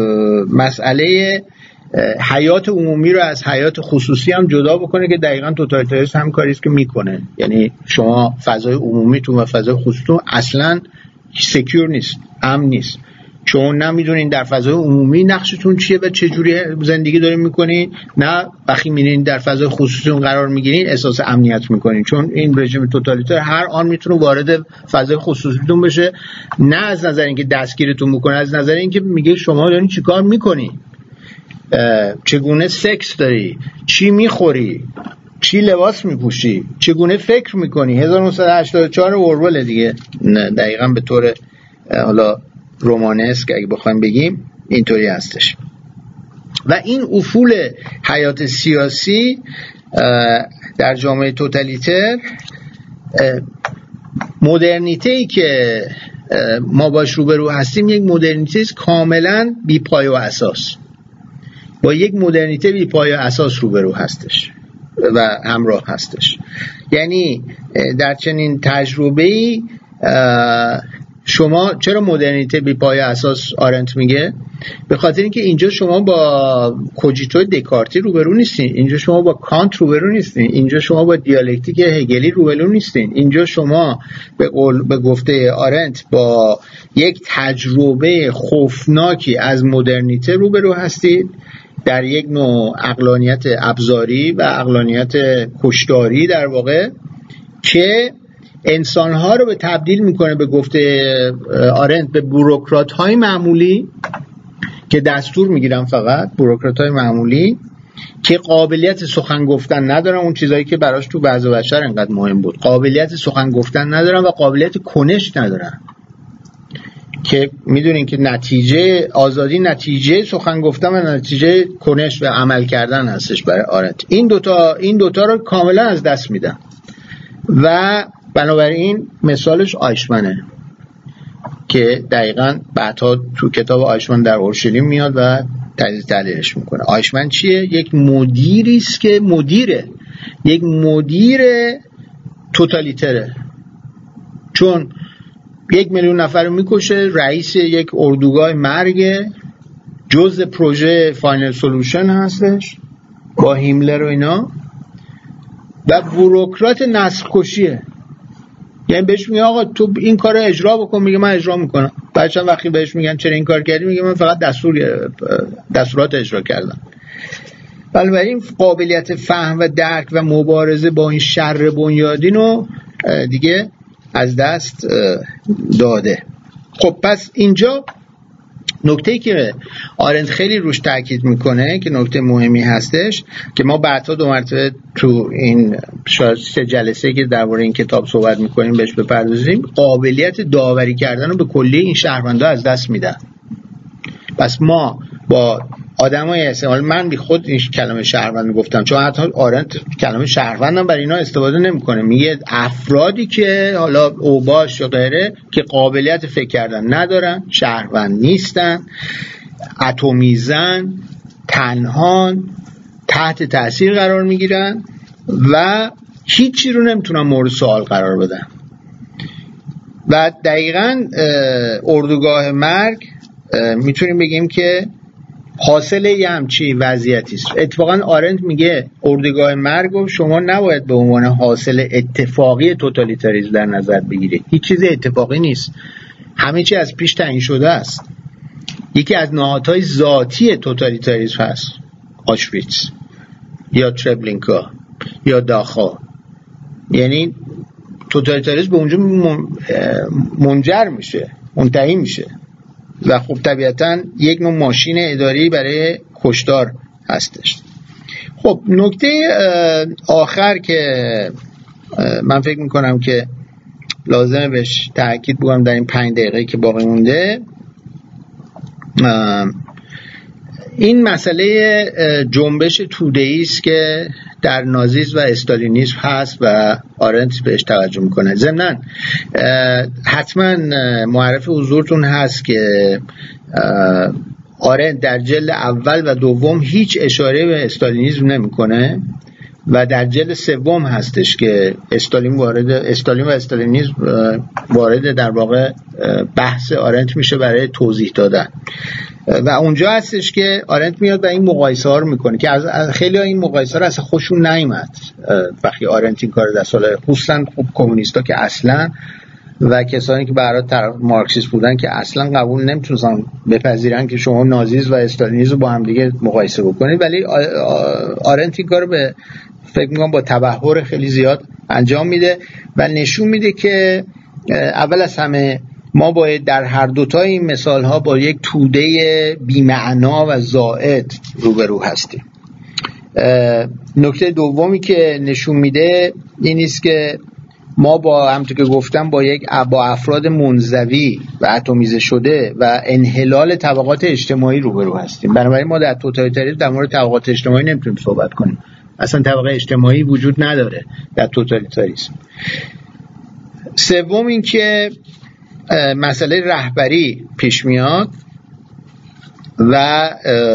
مسئله حیات عمومی رو از حیات خصوصی هم جدا بکنه که دقیقاً توتالیتاریسم هم کاری است که میکنه. یعنی شما فضای عمومیتون و فضای خصوصیتون اصلاً سکیور نیست، امن نیست، چون نمیدونین در فضای عمومی نقشتون چیه و چه جوری زندگی دارین میکنین، نه وقتی میرین در فضای خصوصیتون قرار میگیرین احساس امنیت میکنین، چون این رژیم توتالیتر هر آن میتونه وارد فضای خصوصیتون بشه، نه از نظر اینکه دستگیرتون میکنه، از نظر اینکه میگه شما دارین چیکار میکنین، چگونه سکس داری، چی میخوری، چی لباس میپوشی، چگونه فکر میکنی. هزار و نهصد و هشتاد و چهار اورول دیگه، دقیقاً به طور حالا رومانسک اگه بخوایم بگیم اینطوری هستش. و این افول حیات سیاسی در جامعه توتالیتر مدرنیته ای که ما باش روبرو هستیم یک مدرنیته است کاملا بی پایه و اساس، با یک مدرنیته بی پایه و اساس روبرو هستش و همراه هستش. یعنی در چنین تجربه‌ای شما چرا مدرنیته بی پایه اساس آرنت میگه؟ به خاطر اینکه اینجا شما با کوجیتو دکارتی روبرو نیستین، اینجا شما با کانت روبرو نیستین، اینجا شما با دیالکتیک هگلی روبرو نیستین، اینجا شما به قول به گفته آرنت با یک تجربه خوفناکی از مدرنیته روبرو هستید، در یک نوع عقلانیت ابزاری و عقلانیت کشداری در واقع، که انسانها رو به تبدیل میکنه به گفته آرنت به بوروکرات های معمولی که دستور میگیرن، فقط بوروکرات های معمولی که قابلیت سخن گفتن ندارن، اون چیزایی که براش تو بعض بشر انقدر مهم بود، قابلیت سخن گفتن ندارن و قابلیت کنش ندارن، که میدونین که نتیجه آزادی نتیجه سخن گفتن و نتیجه کنش و عمل کردن هستش برای آرنت. این دوتا این دوتا رو کاملا از دست میدن و بنابراین مثالش آیشمنه که دقیقاً بعدها تو کتاب آیشمن در اورشلیم میاد و تجزیه تحلیلش میکنه. آیشمن چیه؟ یک مدیری است که مدیره، یک مدیر توتالیتره، چون یک میلیون نفر رو میکشه، رئیس یک اردوگاه مرگ، جزء پروژه فاینل سولوشن هستش با هیملر و اینا، و بوروکرات نسل کشیه. یعنی بهش میگه آقا تو این کار رو اجرا بکن، میگه من اجرا میکنم. بعد چند وقتی بهش میگن چرا این کار کردی، میگه من فقط دستور دستورات اجرا کردم. بنابراین قابلیت فهم و درک و مبارزه با این شر بنیادین رو دیگه از دست داده. خب پس اینجا نکته‌ای که آرنت خیلی روش تاکید میکنه که نکته مهمی هستش که ما بعدها دو مرتبه تو این شاید سه جلسه که درباره این کتاب صحبت میکنیم بهش بپردازیم، قابلیت داوری کردن رو به کلی این شهروندا از دست میدن. پس ما با آدمای استعمال، من بی خود این کلمه شهروند گفتم چون حتی آرنت کلمه شهروندم برای اینا استفاده نمیکنه، میگه افرادی که حالا اوباش یا غیره که قابلیت فکر کردن ندارن، شهروند نیستن، اتمیزن، تنهان، تحت تاثیر قرار میگیرن و هیچی رو نمیتونن مورد سوال قرار بدن. و دقیقاً اردوگاه مرگ میتونیم بگیم که حاصل یه همچی وضعیتی است. اتفاقا آرنت میگه اردوگاه مرگ رو شما نباید به عنوان حاصل اتفاقی توتالیتاریسم در نظر بگیرید. هیچ چیز اتفاقی نیست، همه چی از پیش تعیین شده است. یکی از نهادهای ذاتی توتالیتاریسم هست آشویتز یا تربلینکا یا داخا. یعنی توتالیتاریسم به اونجا منجر میشه، منتهی میشه و خب طبیعتاً یک نوع ماشین اداری برای کشتار هستش. خب نکته آخر که من فکر میکنم که لازمه بهش تاکید بکنم در این پنج دقیقه که باقی مونده، این مسئله جنبش توده‌ای است که در نازیسم و استالینیسم هست و آرنت بهش توجه میکنه. ضمناً حتما معرف حضورتون هست که آرنت در جلد اول و دوم هیچ اشاره به استالینیسم نمیکنه و در جلد سوم هستش که استالین وارد استالین و استالینیسم وارد در واقع بحث آرنت میشه برای توضیح دادن و اونجا هستش که آرنت میاد و این مقایسه ها رو میکنه که از خیلی ها این مقایسه ها رو اصلا خوشون نیامد وقتی آرنت این کار در سال خصوصا خب کمونیستا که اصلا و کسانی که برای طرف مارکسیست بودن که اصلا قبول نمیتونن بپذیرن که شما نازیسم و استالینیسم با هم دیگه مقایسه بکنید، ولی آرنت این کار به فکر میکنم با تبحر خیلی زیاد انجام میده و نشون میده که اول از همه ما باید در هر دوتا این مثال ها با یک توده بی‌معنا و زائد روبرو هستیم. نکته دومی که نشون میده این است که ما با همونطور که گفتم با یک با افراد منزوی و اتمیزه شده و انحلال طبقات اجتماعی روبرو هستیم. بنابراین ما در توتالیتاریسم در مورد طبقات اجتماعی نمیتونیم صحبت کنیم. اصلا طبقه اجتماعی وجود نداره در توتالیتاریسم. سوم این که مسئله رهبری پیش میاد و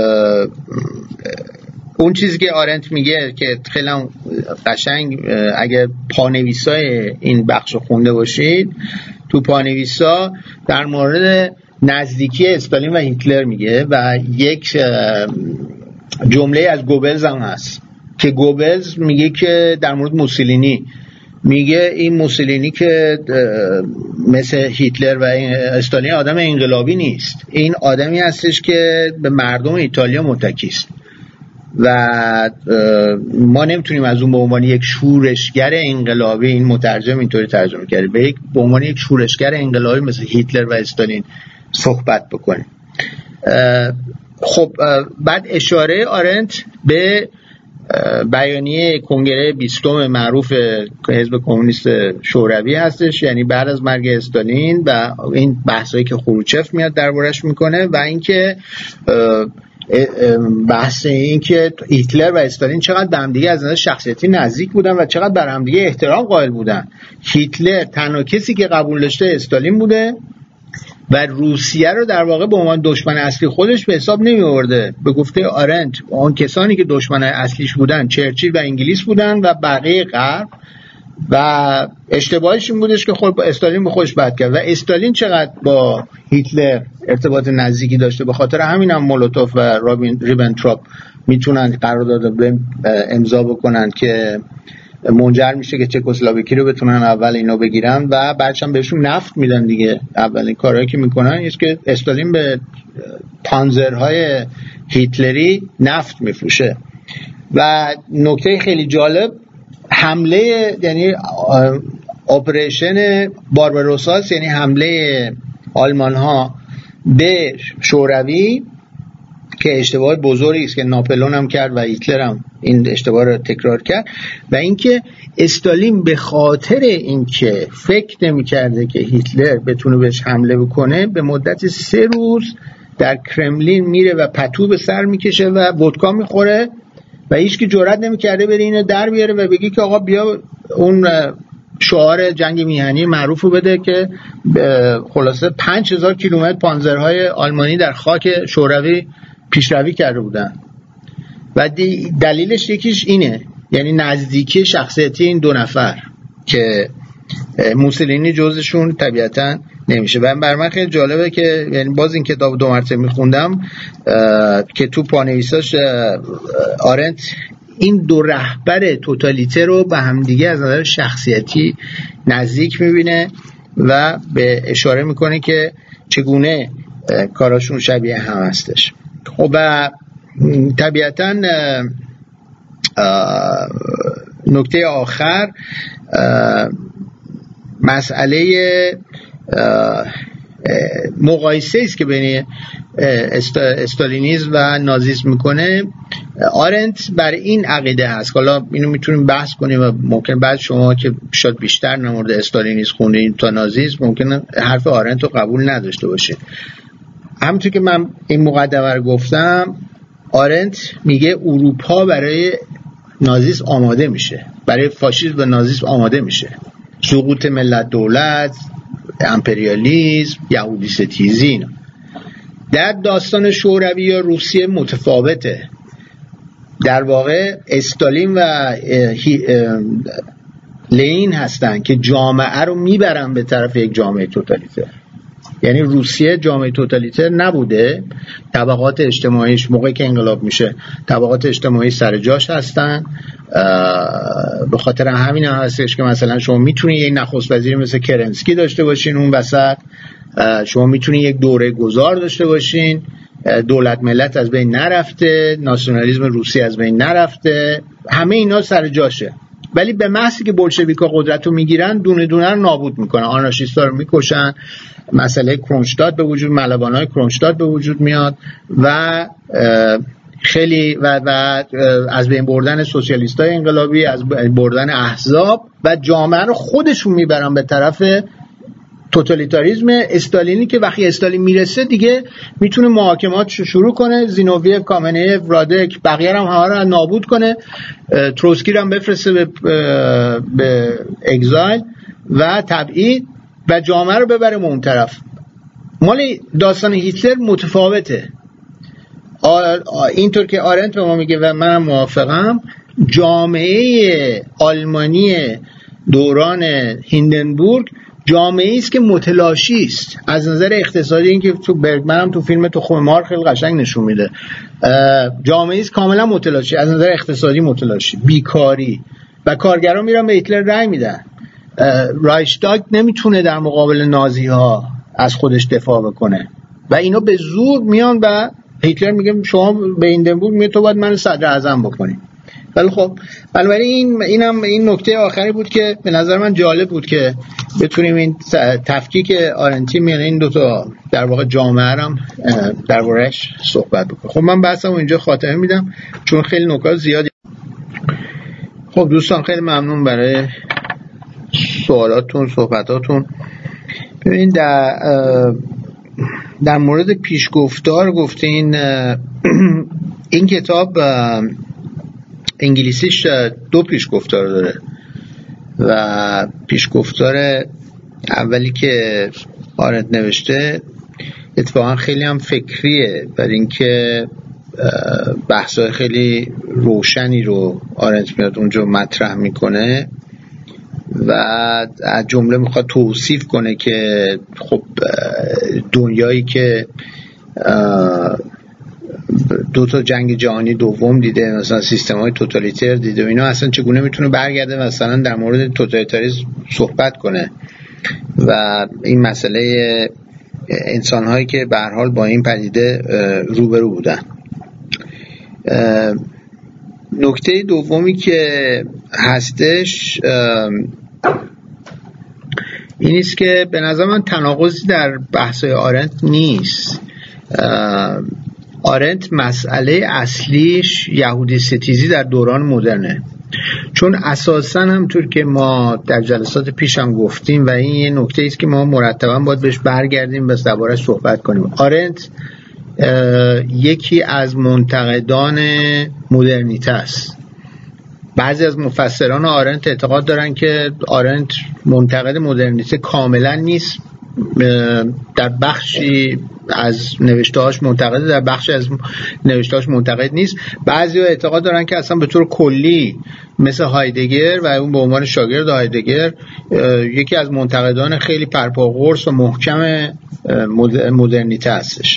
اون چیزی که آرنت میگه که خیلی قشنگ اگه پانویسای این بخش خونده باشید، تو پانویسا در مورد نزدیکی استالین و هیتلر میگه و یک جمله از گوبلز هم هست که گوبلز میگه که در مورد موسولینی میگه این موسولینی که مثل هیتلر و استالین آدم انقلابی نیست، این آدمی هستش که به مردم ایتالیا متکی است و ما نمیتونیم از اون به عنوان یک شورشگر انقلابی، این مترجم اینطوری ترجمه کرده، به یک به عنوان یک شورشگر انقلابی مثل هیتلر و استالین صحبت بکنیم. خب بعد اشاره آرنت به بیانیه کنگره بیستم معروف حزب کمونیست شوروی هستش، یعنی بعد از مرگ استالین و این بحثایی که خروچف میاد دربارش میکنه و اینکه بحث این که هیتلر و استالین چقدر به هم دیگه از نظر شخصیتی نزدیک بودن و چقدر بر هم دیگه احترام قائل بودن. هیتلر تنها کسی که قبول داشته استالین بوده و روسیه رو در واقع به عنوان دشمن اصلی خودش به حساب نمی آورده. به گفته آرنت اون کسانی که دشمن اصلیش بودن چرچیل و انگلیس بودن و بقیه غرب، و اشتباهش این بودش که خود با استالین به خودش بد کرد و استالین چقدر با هیتلر ارتباط نزدیکی داشته، به خاطر همین هم مولوتوف و رابین ریبنتروپ میتونن قرارداد امضا بکنن که منجر میشه که چکسلواکی رو بتونن اول اینو بگیرن و بعدش هم بهشون نفت میدن دیگه. اولین کارهایی که میکنن اینه که استالین به پانزرهای هیتلری نفت میفروشه. و نکته خیلی جالب حمله، یعنی اپریشن بارباروساس، یعنی حمله آلمان ها به شوروی که اشتباه بزرگی است که ناپلئون هم کرد و هیتلر هم این اشتباه رو تکرار کرد، و اینکه استالین به خاطر اینکه فکر نمی‌کرده که هیتلر بتونه بهش حمله بکنه به مدت سه روز در کرملین میره و پتو به سر میکشه و ودکا میخوره و هیچ کی جرئت نمی‌کرده بره اینو در بیاره و بگه که آقا بیا اون شعار جنگ میهنی معروفو بده که خلاصه پنج هزار کیلومتر پانزرهای آلمانی در خاک شوروی پیشروی کرده بودن. و دلیلش یکیش اینه، یعنی نزدیکی شخصیتی این دو نفر که موسولینی جزشون طبیعتا نمیشه. و بر من خیلی جالبه که یعنی باز این کتاب دو مرتبه میخوندم که تو پانویساش آرنت این دو رهبر توتالیته رو به همدیگه از نظر شخصیتی نزدیک میبینه و به اشاره میکنه که چگونه کاراشون شبیه هم هستش. خب و طبیعتا نکته آخر مسئله مقایسه است که بین استالینیسم و نازیسم میکنه. آرنت بر این عقیده هست، حالا اینو میتونیم بحث کنیم و ممکن بعد شما که شاید بیشتر در مورد استالینیسم خوندین تا نازیسم ممکن حرف آرنت رو قبول نداشته باشید. همونطور که من این مقدمه رو گفتم، آرنت میگه اروپا برای نازیسم آماده میشه، برای فاشیسم و نازیسم آماده میشه. سقوط ملت دولت، امپریالیسم، یهودی ستیزی اینا. در داستان شوروی یا روسیه متفاوته. در واقع استالین و لنین هستن که جامعه رو میبرن به طرف یک جامعه توتالیتر. یعنی روسیه جامعه توتالیتر نبوده، طبقات اجتماعیش موقعی که انقلاب میشه طبقات اجتماعی سر جاش هستن. به خاطر همین هم هستش که مثلا شما میتونید یک نخست وزیری مثل کرنسکی داشته باشین اون وسط، شما میتونید یک دوره گذار داشته باشین، دولت ملت از بین نرفته، ناسیونالیسم روسی از بین نرفته، همه اینا سر جاشه. ولی به محضی که بولشویکا قدرت رو میگیرن دونه دونه رو نابود میکنن، آنارشیستا رو میکشن، مسئله کرونشتاد به وجود، ملوانای کرونشتاد به وجود میاد و خیلی و, و از بین بردن سوسیالیستای انقلابی، از بین بردن احزاب و جامعه رو خودشون میبرن به طرف توتالیتاریسم استالینی که وقتی استالین میرسه دیگه میتونه محاکماتش رو شروع کنه، زینوویف، کامنئیف، رادک، بقیه هم همه رو نابود کنه، تروتسکی رو هم بفرسته به به اگزایل و تبعید و جامعه رو ببره اون طرف. مال داستان هیتلر متفاوته. اینطور که آرنت به ما میگه و منم موافقم، جامعه آلمانی دوران هیندنبورگ جامعه است که متلاشی است از نظر اقتصادی. این که تو برگمن هم تو فیلم تو خوب مار خیلی قشنگ نشون میده، جامعه است کاملا متلاشی از نظر اقتصادی، متلاشی، بیکاری و کارگرا میرن به هیتلر رأی میدن. رایشتاگ نمیتونه در مقابل نازی ها از خودش دفاع بکنه و اینا به زور میان و هیتلر میگه شما به هیندنبورگ میگه تو باید من صدر اعظم بکنی. ولی خب بنابراین این اینم این نکته آخری بود که به نظر من جالب بود که بتونیم این تفکیک آرنتی میان این دو تا در واقع جامعه هم درباره‌اش صحبت بکنیم. خب من بحثمو اینجا خاتمه میدم چون خیلی نکات زیادی. خب دوستان خیلی ممنون برای سوالاتون، صحبتاتون. ببین در در مورد پیشگفتار گفتین این کتاب انگلیسیش دو پیشگفتار داره و پیشگفتار اولی که آرنت نوشته اتفاقا خیلی هم فکریه، برای اینکه بحثای خیلی روشنی رو آرنت میاد اونجا مطرح میکنه و از جمله میخواد توصیف کنه که خب دنیایی که دو تا جنگ جهانی دوم دیده، مثلا سیستم‌های توتالیتر دیده و اینا، اصلا چگونه میتونه برگرده مثلا در مورد توتالیتاریسم صحبت کنه و این مسئله انسان‌هایی که به هر حال با این پدیده روبرو بودن. نکته دومی که هستش این است که به نظر من تناقضی در بحث‌های آرنت نیست. آرنت مسئله اصلیش یهودی ستیزی در دوران مدرنه، چون اساساً همونطور که ما در جلسات پیش هم گفتیم و این یه نکته است که ما مرتباً باید بهش برگردیم و درباره‌اش صحبت کنیم. آرنت یکی از منتقدان مدرنیته است. بعضی از مفسران آرنت اعتقاد دارن که آرنت منتقد مدرنیته کاملا نیست، در بخشی از نوشته‌هاش منتقد، در بخشی از نوشته‌هاش منتقد نیست. بعضی‌ها اعتقاد دارن که اصلا به طور کلی مثل هایدگر و اون به عنوان شاگرد هایدگر یکی از منتقدان خیلی پرپاقرص و محکم مدرنیته هستش.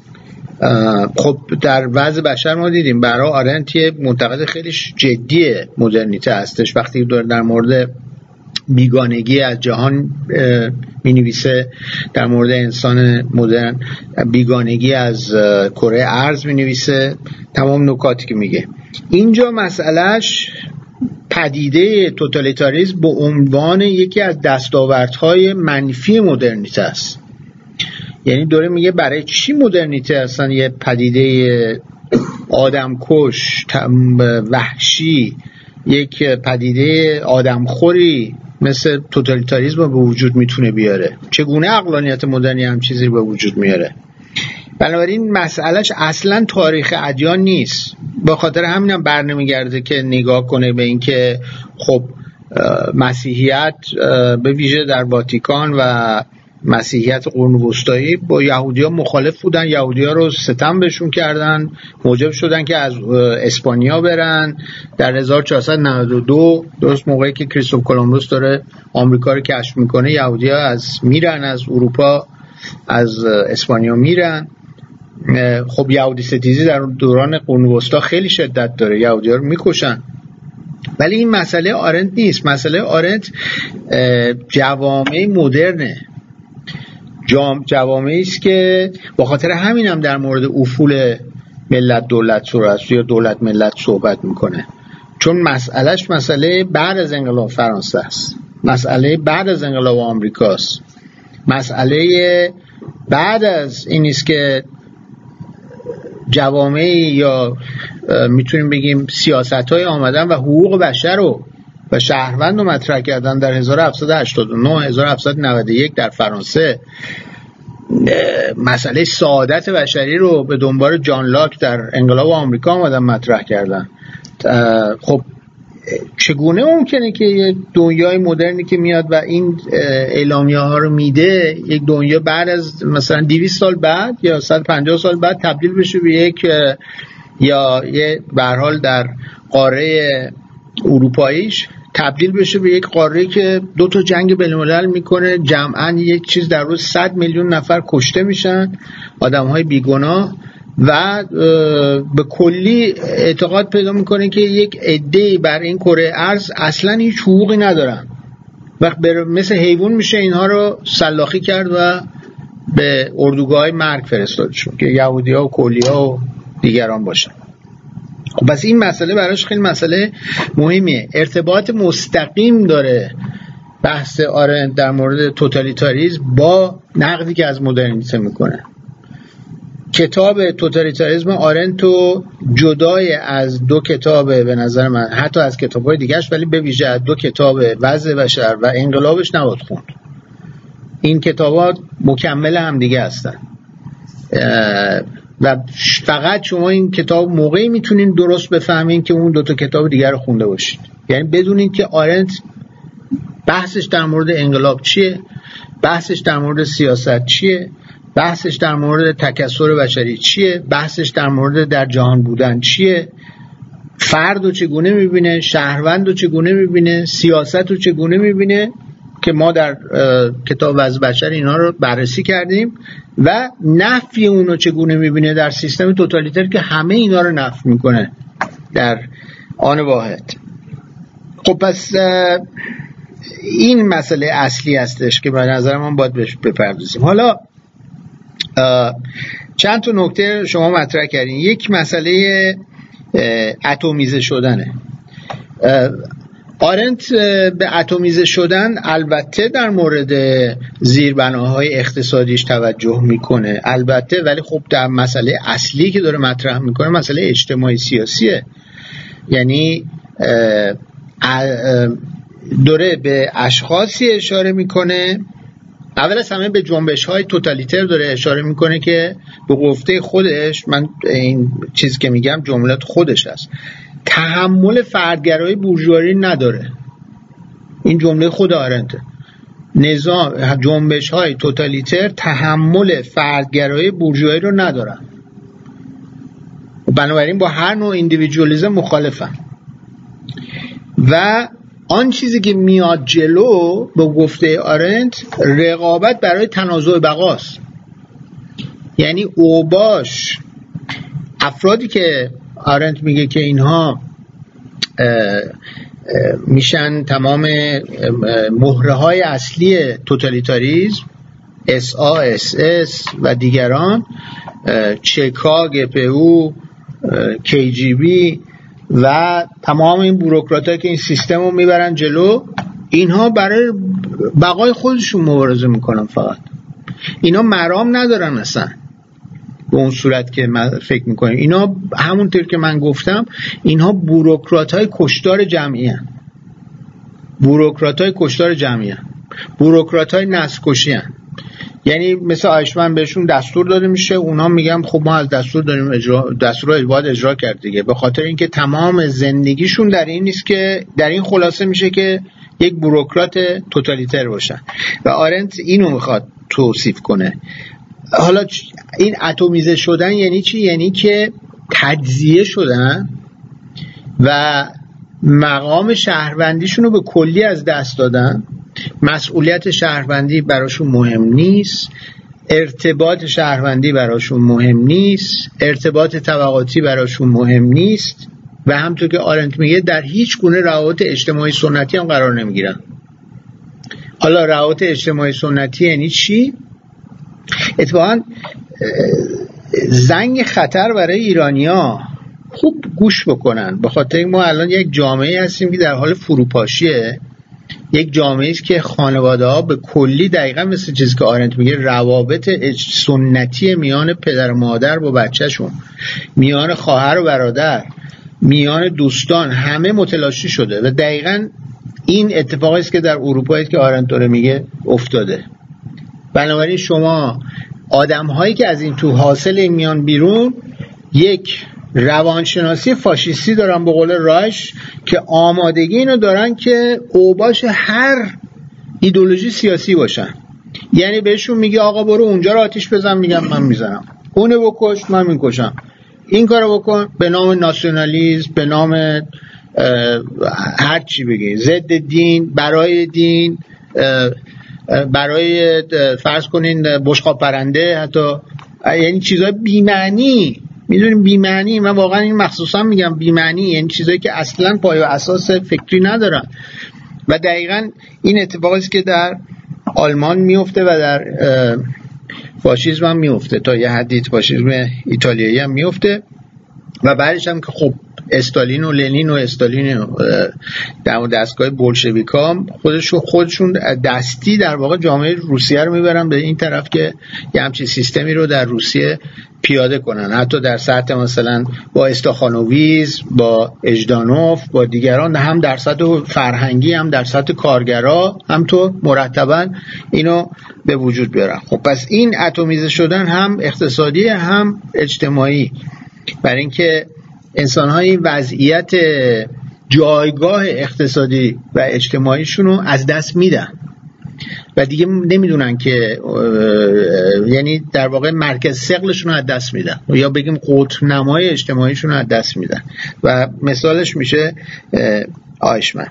خب در وضع بشر ما دیدیم برای آرنت یه منتقد خیلی جدی مدرنیته هستش. وقتی در مورد بیگانگی از جهان می نویسه، در مورد انسان مدرن بیگانگی از کره ارض می نویسه، تمام نکاتی که میگه. اینجا مسئلهش پدیده توتالیتاریسم به عنوان یکی از دستاوردهای منفی مدرنیته است. یعنی دوره میگه برای چی مدرنیته اصلا یه پدیده آدمکش، وحشی، یک پدیده آدمخوری مثل توتالیتاریسم به وجود میتونه بیاره؟ چگونه عقلانیت مدرنی هم چیزی به وجود میاره؟ بنابراین مسئلهش اصلا تاریخ ادیان نیست. با خاطر همینم برنمیگرده که نگاه کنه به اینکه خب مسیحیت به ویژه در واتیکان و مسیحیت قرون وسطایی با یهودی‌ها مخالف بودن، یهودی‌ها رو ستم بهشون کردن، موجب شدن که از اسپانیا برن. در هزار و چهارصد و نود و دو درست موقعی که کریستوف کلمبوس داره آمریکا رو کشف میکنه، یهودی‌ها از میرن از اروپا، از اسپانیا میرن. خب یهودی ستیزی در دوران قرون وسطا خیلی شدت داره، یهودی‌ها رو میکشن. ولی این مسئله آرنت نیست. مسئله آرنت جوامع مدرنه، جوامعی است که با خاطر همین هم در مورد افول ملت دولت صورت یا دولت ملت صحبت میکنه، چون مسئلهش مسئله بعد از انقلاب فرانسه است، مسئله بعد از انقلاب آمریکاست، مسئله بعد از این است که جوامعی یا میتونیم بگیم سیاست‌های آمدن و حقوق بشر رو و شهروند رو مطرح کردن در هزار و هفتصد و هشتاد و نه هزار و هفتصد و نود و یک در فرانسه. مسئله سعادت بشری رو به دنبال جان لاک در انقلاب آمریکا آمدن مطرح کردن. خب چگونه ممکنه که یه دنیای مدرنی که میاد و این اعلامیه ها رو میده، یک دنیا بعد از مثلا دویست سال بعد یا صد و پنجاه سال بعد تبدیل بشه به یک، یا یه به هر حال در قاره اروپاییش تبدیل بشه به یک قاره که دو تا جنگ بین‌الملل میکنه، جمعاً یک چیز در روز صد میلیون نفر کشته میشن، آدم‌های بیگناه، و به کلی اعتقاد پیدا میکنه که یک عده‌ای بر این کره ارض اصلا هیچ حقوقی ندارن و مثل حیوان میشه اینها رو سلاخی کرد و به اردوگاه مرگ فرستادشون که یهودی‌ها و کلی‌ها و دیگران باشن. خب پس این مسئله براش خیلی مسئله مهمیه، ارتباط مستقیم داره بحث آرنت در مورد توتالیتاریسم با نقدی که از مدرنیته میکنه. کتاب توتالیتاریسم آرنتو جدای از دو کتاب، به نظر من حتی از کتاب‌های دیگه‌اش، ولی به ویژه از دو کتاب وضع بشر و انقلابش نباید خوند. این کتابات مکمل هم دیگه هستن و فقط شما این کتاب موقعی میتونین درست بفهمین که اون دو تا کتاب دیگر رو خونده باشید. یعنی بدونین که آرنت بحثش در مورد انقلاب چیه، بحثش در مورد سیاست چیه، بحثش در مورد تکثر بشری چیه، بحثش در مورد در جهان بودن چیه، فرد رو چگونه میبینه، شهروند رو چگونه میبینه، سیاست رو چگونه میبینه، که ما در کتاب وضع بشر اینا رو بررسی کردیم، و نفی اون رو چگونه میبینه در سیستم توتالیتر که همه اینا رو نفی میکنه در آن واحد. خب پس این مسئله اصلی هستش که به نظر من باید بهش بپردازیم. حالا چند تا نکته شما مطرح کردین. یک مسئله اتمیزه شدنه. آرنت به اتمیزه شدن البته در مورد زیربناهای اقتصادیش توجه میکنه البته، ولی خب در مسئله اصلی که داره مطرح میکنه مسئله اجتماعی سیاسیه. یعنی داره به اشخاصی اشاره میکنه، اول از همه به جنبش های توتالیتر داره اشاره میکنه که به گفته خودش، من این چیز که میگم جملات خودش هست، تحمل فردگرایی بورژوایی نداره. این جمله خود آرنته. نظام جنبش های توتالیتر تحمل فردگرایی بورژوایی رو ندارن، بنابراین با هر نوع ایندیویدوالیسم مخالفن. و آن چیزی که میاد جلو به گفته آرنت رقابت برای تنازع بقاست. یعنی اوباش، افرادی که آرنت میگه که اینها میشن تمام مهره های اصلی توتالیتاریسم، اس آ اس اس و دیگران، چکا، گپو، کی جی بی و تمام این بوروکرات‌ها که این سیستم رو میبرن جلو، اینها برای بقای خودشون مبارزه میکنن. فقط اینا مرام ندارن اصلا به اون صورت که من فکر میکنیم. اینا همونطور که من گفتم، اینها بوروکرات‌های کشتار جمعی هن. بوروکرات‌های کشتار جمعی هن. بوروکرات‌های نسل‌کشی هن. یعنی مثل آیشمن بهشون دستور داده میشه، اونا میگن خب ما از دستور داریم اجرا، دستور رو باید اجرا کرد دیگه، به خاطر اینکه تمام زندگیشون در این نیست که در این خلاصه میشه که یک بوروکرات توتالیتر باشن. و آرنت اینو میخواد توصیف کنه. حالا این اتمیزه شدن یعنی چی؟ یعنی که تجزیه شدن و مقام شهروندیشون رو به کلی از دست دادن. مسئولیت شهروندی براشون مهم نیست، ارتباط شهروندی براشون مهم نیست، ارتباط طبقاتی براشون مهم نیست، و همونطور که آرنت میگه در هیچ گونه روابط اجتماعی سنتی هم قرار نمیگیرن. حالا روابط اجتماعی سنتی یعنی چی؟ اتفاقا زنگ خطر برای ایرانیا خوب گوش بکنن، به خاطر ما الان یک جامعه هستیم که در حال فروپاشیه. یک جامعه است که خانواده ها به کلی دقیقا مثل چیزی که آرنت میگه روابط سنتی میان پدر و مادر با بچهشون، میان خواهر و برادر، میان دوستان، همه متلاشی شده و دقیقا این اتفاقی است که در اروپا است که آرنت داره میگه افتاده. بنابراین شما آدم‌هایی که از این تو حاصل میان بیرون یک روانشناسی فاشیستی دارن به قول رایش که آمادگی اینو دارن که اوباش هر ایدئولوژی سیاسی باشن. یعنی بهشون میگه آقا برو اونجا رو آتیش بزن، میگم من میزنم، اونو بکش من میکشم، این کارو بکن، به نام ناسیونالیسم، به نام هر چی بگی، ضد دین، برای دین، برای فرض کنین بشقاب پرنده، حتی یعنی چیزای بی‌معنی. میدونیم بی‌معنی، من واقعا این مخصوصا میگم بی‌معنی، یعنی چیزایی که اصلا پایه و اساس فکری ندارن. و دقیقاً این اتفاقی است که در آلمان میفته و در فاشیسم هم میفته، تا یه حدی فاشیسم ایتالیایی هم میفته و بعدش هم که خب استالین و لنین و استالین و در دستگاه بولشویکا خودشون خودشون دستی در واقع جامعه روسیه رو میبرن به این طرف که یه همچین سیستمی رو در روسیه پیاده کنن. حتی در سطح مثلا با استاخانوویز، با اژدانوف، با دیگران، هم در سطح فرهنگی هم در سطح کارگرا هم تو مرتبا اینو به وجود بیارن. خب پس این اتمیزه شدن هم اقتصادی هم اجتماعی، برای اینکه انسان‌ها این وضعیت جایگاه اقتصادی و اجتماعیشون رو از دست میدن و دیگه نمیدونن که، یعنی در واقع مرکز ثقلشون رو از دست میدن یا بگیم قطب نمای اجتماعیشون رو از دست میدن و مثالش میشه آیشمن.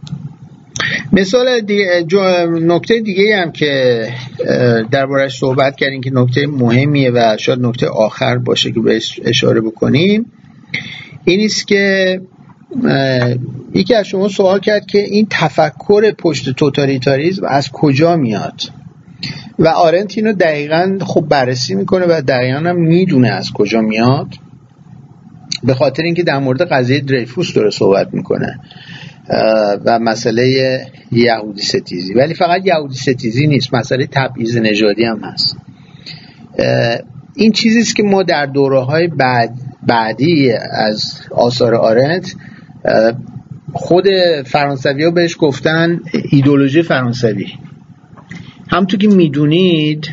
مثال دیگه، نکته دیگه هم که درباره‌اش صحبت کردیم که نکته مهمیه و شاید نکته آخر باشه که بهش اشاره بکنیم، این است که یکی از شما سوال کرد که این تفکر پشت توتالیتاریسم از کجا میاد و آرنت اینو دقیقاً خب بررسی میکنه و دقیقاً هم میدونه از کجا میاد، به خاطر اینکه در مورد قضیه دریفوس داره صحبت میکنه و مسئله یهودی ستیزی. ولی فقط یهودی ستیزی نیست، مسئله تبعیض نژادی هم هست. این چیزیست که ما در دوره‌های بعد بعدی از آثار آرنت خود فرانسوی‌ها بهش گفتن ایدئولوژی فرانسوی. همونطور که میدونید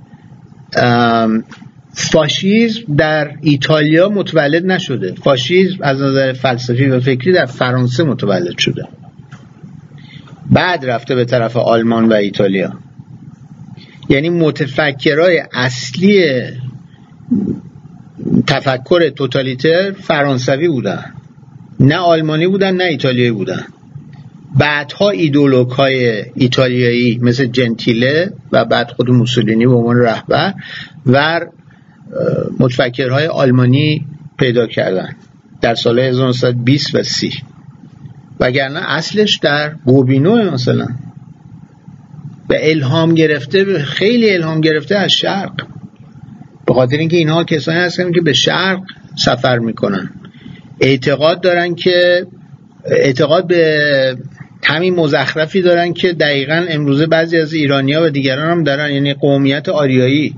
فاشیسم در ایتالیا متولد نشده، فاشیسم از نظر فلسفی و فکری در فرانسه متولد شده، بعد رفته به طرف آلمان و ایتالیا. یعنی متفکرای اصلی تفکر توتالیتر فرانسوی بودن، نه آلمانی بودن نه ایتالیایی بودن. بعدها ایدئولوگ های ایتالیایی مثل جنتیله و بعد خود موسولینی به عنوان رهبر و متفکرهای آلمانی پیدا کردن در سال هزار و نهصد و بیست و سی، وگرنه اصلش در گوبینو مثلا و الهام گرفته، خیلی الهام گرفته از شرق، به خاطر اینکه اینها کسانی هستن که به شرق سفر میکنن، اعتقاد دارن که اعتقاد به همین مزخرفی دارن که دقیقاً امروزه بعضی از ایرانی‌ها و دیگران هم دارن، یعنی قومیت آریایی،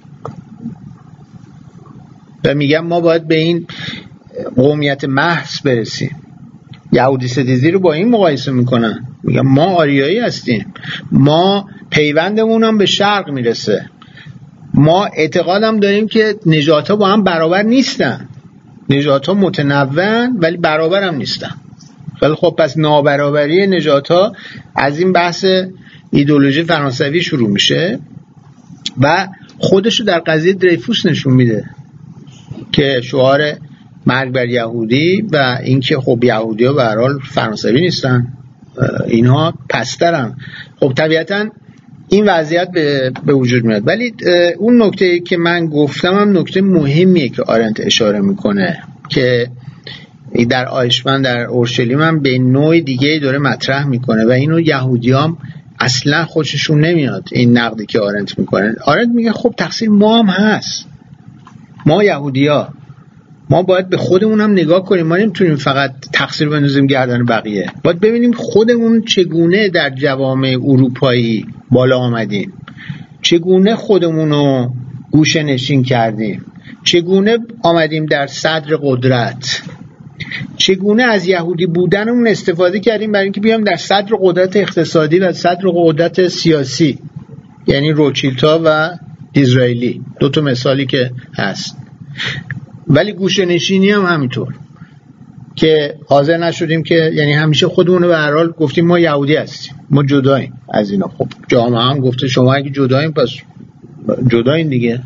و میگن ما باید به این قومیت محض برسیم. یهودی ستیزی رو با این مقایسه میکنن، میگن ما آریایی هستیم، ما پیوندمون هم به شرق میرسه، ما اعتقادم داریم که نژادها با هم برابر نیستن، نژادها متنوعن ولی برابر هم نیستن. خیلی خب، پس نابرابری نژادها از این بحث ایدئولوژی فرانسوی شروع میشه و خودشو در قضیه دریفوس نشون میده که شعار مرگ بر یهودی و اینکه خب یهودی‌ها به هر حال فرانسوی نیستن، اینها پسترن. خب طبیعتاً این وضعیت به, به وجود میاد. ولی اون نکته که من گفتم هم نکته مهمیه که آرنت اشاره میکنه که در آیشمن در اورشلیم هم به نوع دیگه داره مطرح میکنه و اینو یهودیام اصلا خوششون نمیاد، این نقدی که آرنت میکنه. آرنت میگه خب تقصیر ما هم هست، ما یهودیا، ما باید به خودمون هم نگاه کنیم، ما نمیتونیم فقط تقصیر بندازیم گردن بقیه، باید ببینیم خودمون چگونه در جوامع اروپایی بالا آمدیم، چگونه خودمونو گوشه نشین کردیم، چگونه آمدیم در صدر قدرت. چگونه از یهودی بودنمون استفاده کردیم برای اینکه بیام در صدر قدرت اقتصادی و صدر قدرت سیاسی، یعنی روچیلدها و اسرائیلی، دو تا مثالی که هست. ولی گوشه‌نشینی هم همینطور که حاضر نشدیم که، یعنی همیشه خودمون رو به هر حال گفتیم ما یهودی هستیم، ما جداییم از اینا. خب جامعه هم گفته شما اگه جداییم پس جداییم دیگه.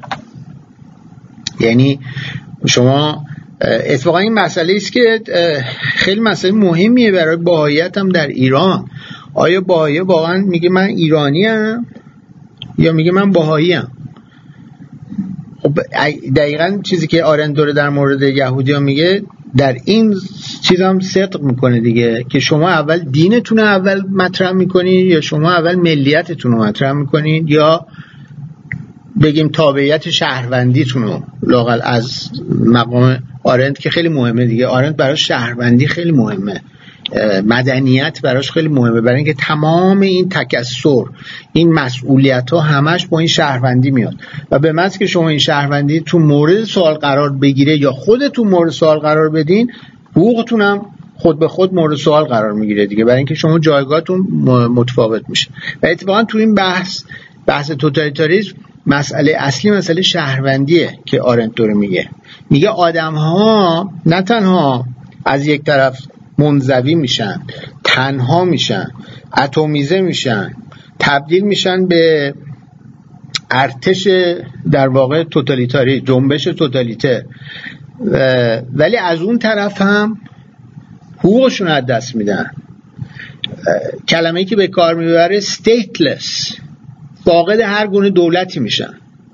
یعنی شما اتفاقا این مسئله است که خیلی مسئله مهمیه برای بهائیت هم در ایران. آیا بهایی واقعا میگه من ایرانی ام یا میگه من بهایی ام؟ خب دقیقاً چیزی که آرنت داره در مورد یهودی ها میگه در این چیز هم صدق میکنه دیگه، که شما اول دینتون اول مطرح میکنین یا شما اول ملیتتون رو مطرح میکنین یا بگیم تابعیت شهروندیتون رو. لااقل از مقام آرنت که خیلی مهمه دیگه، آرنت براش شهروندی خیلی مهمه، مدنیت براش خیلی مهمه، برای اینکه تمام این تکثر، این مسئولیت ها همش با این شهروندی میاد و به محض که شما این شهروندی تو مورد سوال قرار بگیره یا خودتون مورد سوال قرار بدین، حقوقتون هم خود به خود مورد سوال قرار میگیره دیگه، برای اینکه شما جایگاهتون متفاوت میشه. و اتفاقا تو این بحث بحث توتالیتاریسم مسئله اصلی مسئله شهروندیه که آرنت داره میگه. میگه آدم ها نه تنها از یک طرف منزوی میشن، تنها میشن، اتمیزه میشن، تبدیل میشن به ارتش در واقع توتالیتاری، جنبش توتالیته، ولی از اون طرف هم حقوقشون از دست میدن. کلمه‌ای که به کار میبره stateless، فاقد هر گونه دولتی میشن،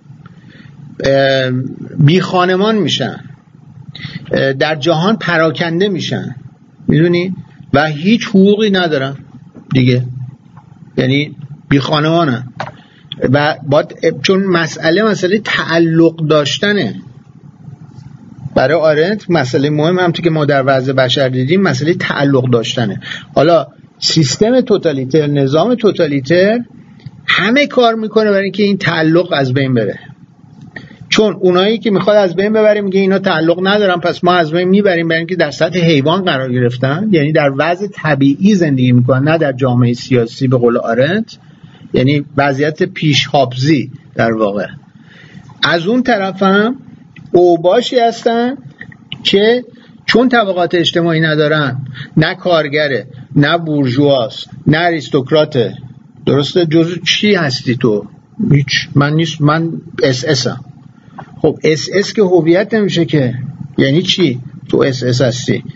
بی خانمان میشن، در جهان پراکنده میشن، میدونی، و هیچ حقوقی ندارن دیگه، یعنی بی خانمانن. و باید، چون مسئله مسئله تعلق داشتنه برای آرنت، مسئله مهم هم تو که ما در وضع بشر دیدیم مسئله تعلق داشتنه. حالا سیستم توتالیتر، نظام توتالیتر همه کار میکنه برای اینکه این تعلق از بین بره، چون اونایی که میخواد از بین ببره میگه اینا تعلق ندارن پس ما از بین میبریم، برای اینکه در سطح حیوان قرار گرفتن، یعنی در وضع طبیعی زندگی میکنن، نه در جامعه سیاسی به قول آرنت، یعنی وضعیت پیش هابزی در واقع. از اون طرف هم اوباشی هستن که چون طبقات اجتماعی ندارن، نه کارگره، نه بورژواست، نه اریستوکراته، درسته؟ جزو چی هستی تو؟ هیچ. من نیست، من اس اس هم. خب اس اس که هویت نمیشه که، یعنی چی؟ تو اس اس هستی؟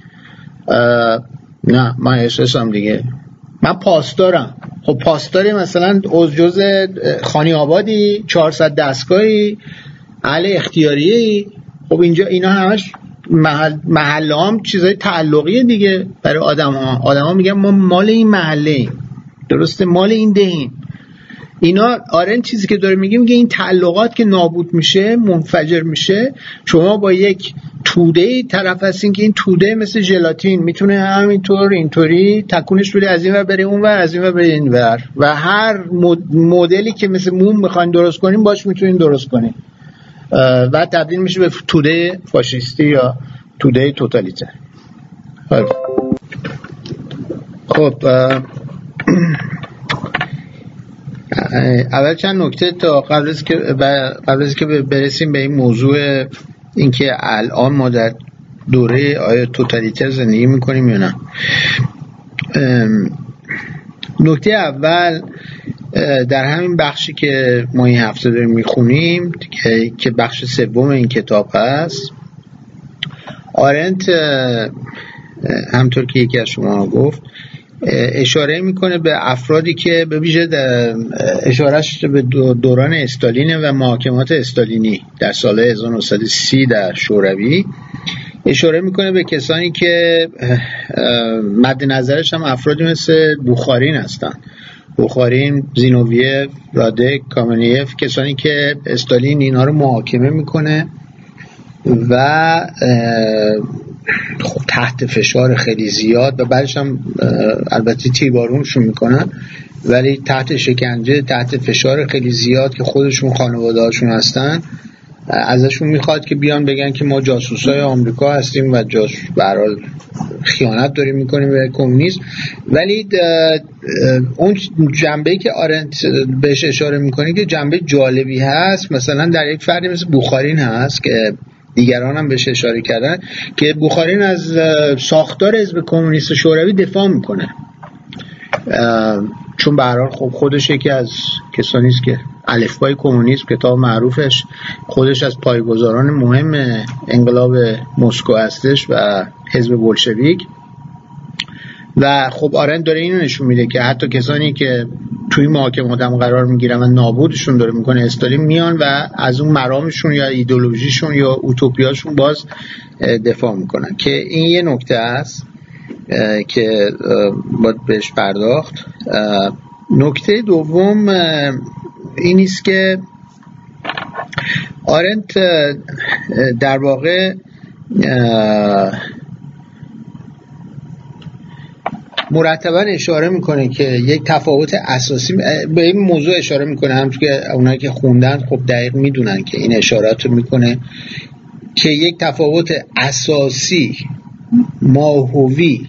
نه من اس اس هم دیگه، من پاسدارم. خب پاسداری مثلا از جز خانی آبادی، چهارصد دستگاهی، اهل اختیاریه. خب اینجا اینا همش محل محله هم چیزای تعلقیه دیگه برای آدم ها. آدم ها میگن ما مال این محله ایم، درسته، مال این دهیم. اینا آرنت چیزی که داره میگه، میگه این تعلقات که نابود میشه، منفجر میشه، شما با یک توده طرف هستین که این توده مثل ژلاتین میتونه همینطور اینطوری تکونش بده، از این ور بره اون ور، از این ور بره این ور، و هر مدلی که مثل موم میخواین درست کنین باش میتونین درست کنین و تبدیل میشه به توده فاشیستی یا توده توتالیتر. خب اول چند نکته تا قبل از که قبل از که برسیم به این موضوع، اینکه الان ما در دوره آیا توتالیتر زندگی میکنیم یا نه. نکته اول، در همین بخشی که ما این هفته داریم میخونیم که بخش سوم این کتاب هست، آرنت همطور که یکی از شما گفت اشاره میکنه به افرادی که به ویژه اشارهش به دوران استالینه و محاکمات استالینی در سال هزار و نهصد و سی در شوروی. اشاره میکنه به کسانی که مد نظرش هم افرادی مثل بوخارین هستن، بوخارین، زینوویف، رادک، کامنیف، کسانی که استالین اینها رو محاکمه میکنه و خب تحت فشار خیلی زیاد و بعدش هم البته تیربارونشون میکنن، ولی تحت شکنجه، تحت فشار خیلی زیاد که خودشون خانواده هاشون هستن ازشون میخواد که بیان بگن که ما جاسوسای آمریکا هستیم و جاسوس به هر حال خیانت داریم میکنیم به کمونیسم. ولی اون جنبه‌ای که آرنت بهش اشاره میکنه که جنبه جالبی هست، مثلا در یک فردی مثل بوخارین هست که دیگران هم بهش اشاره کردن که بوخارین از ساختار حزب کمونیست شوروی دفاع میکنه، چون به هر حال خب خودش یکی از کسانی است که الفبای کمونیسم، کتاب معروفش، خودش از پایه‌گذاران مهم انقلاب مسکو هستش و حزب بولشویک. و خب آرنت داره اینو نشون میده که حتی کسانی که توی محاکمه آدم قرار میگیرن و نابودشون داره میکنه استالین، میان و از اون مرامشون یا ایدئولوژیشون یا اوتوپیاشون باز دفاع میکنن، که این یه نکته است که باید بهش پرداخت. نکته دوم این است که آرنت در واقع مرتبا اشاره میکنه که یک تفاوت اساسی به این موضوع اشاره میکنه، همونطور که اونایی که خوندن خب دقیق میدونن که این اشارات رو میکنه که یک تفاوت اساسی ماهوی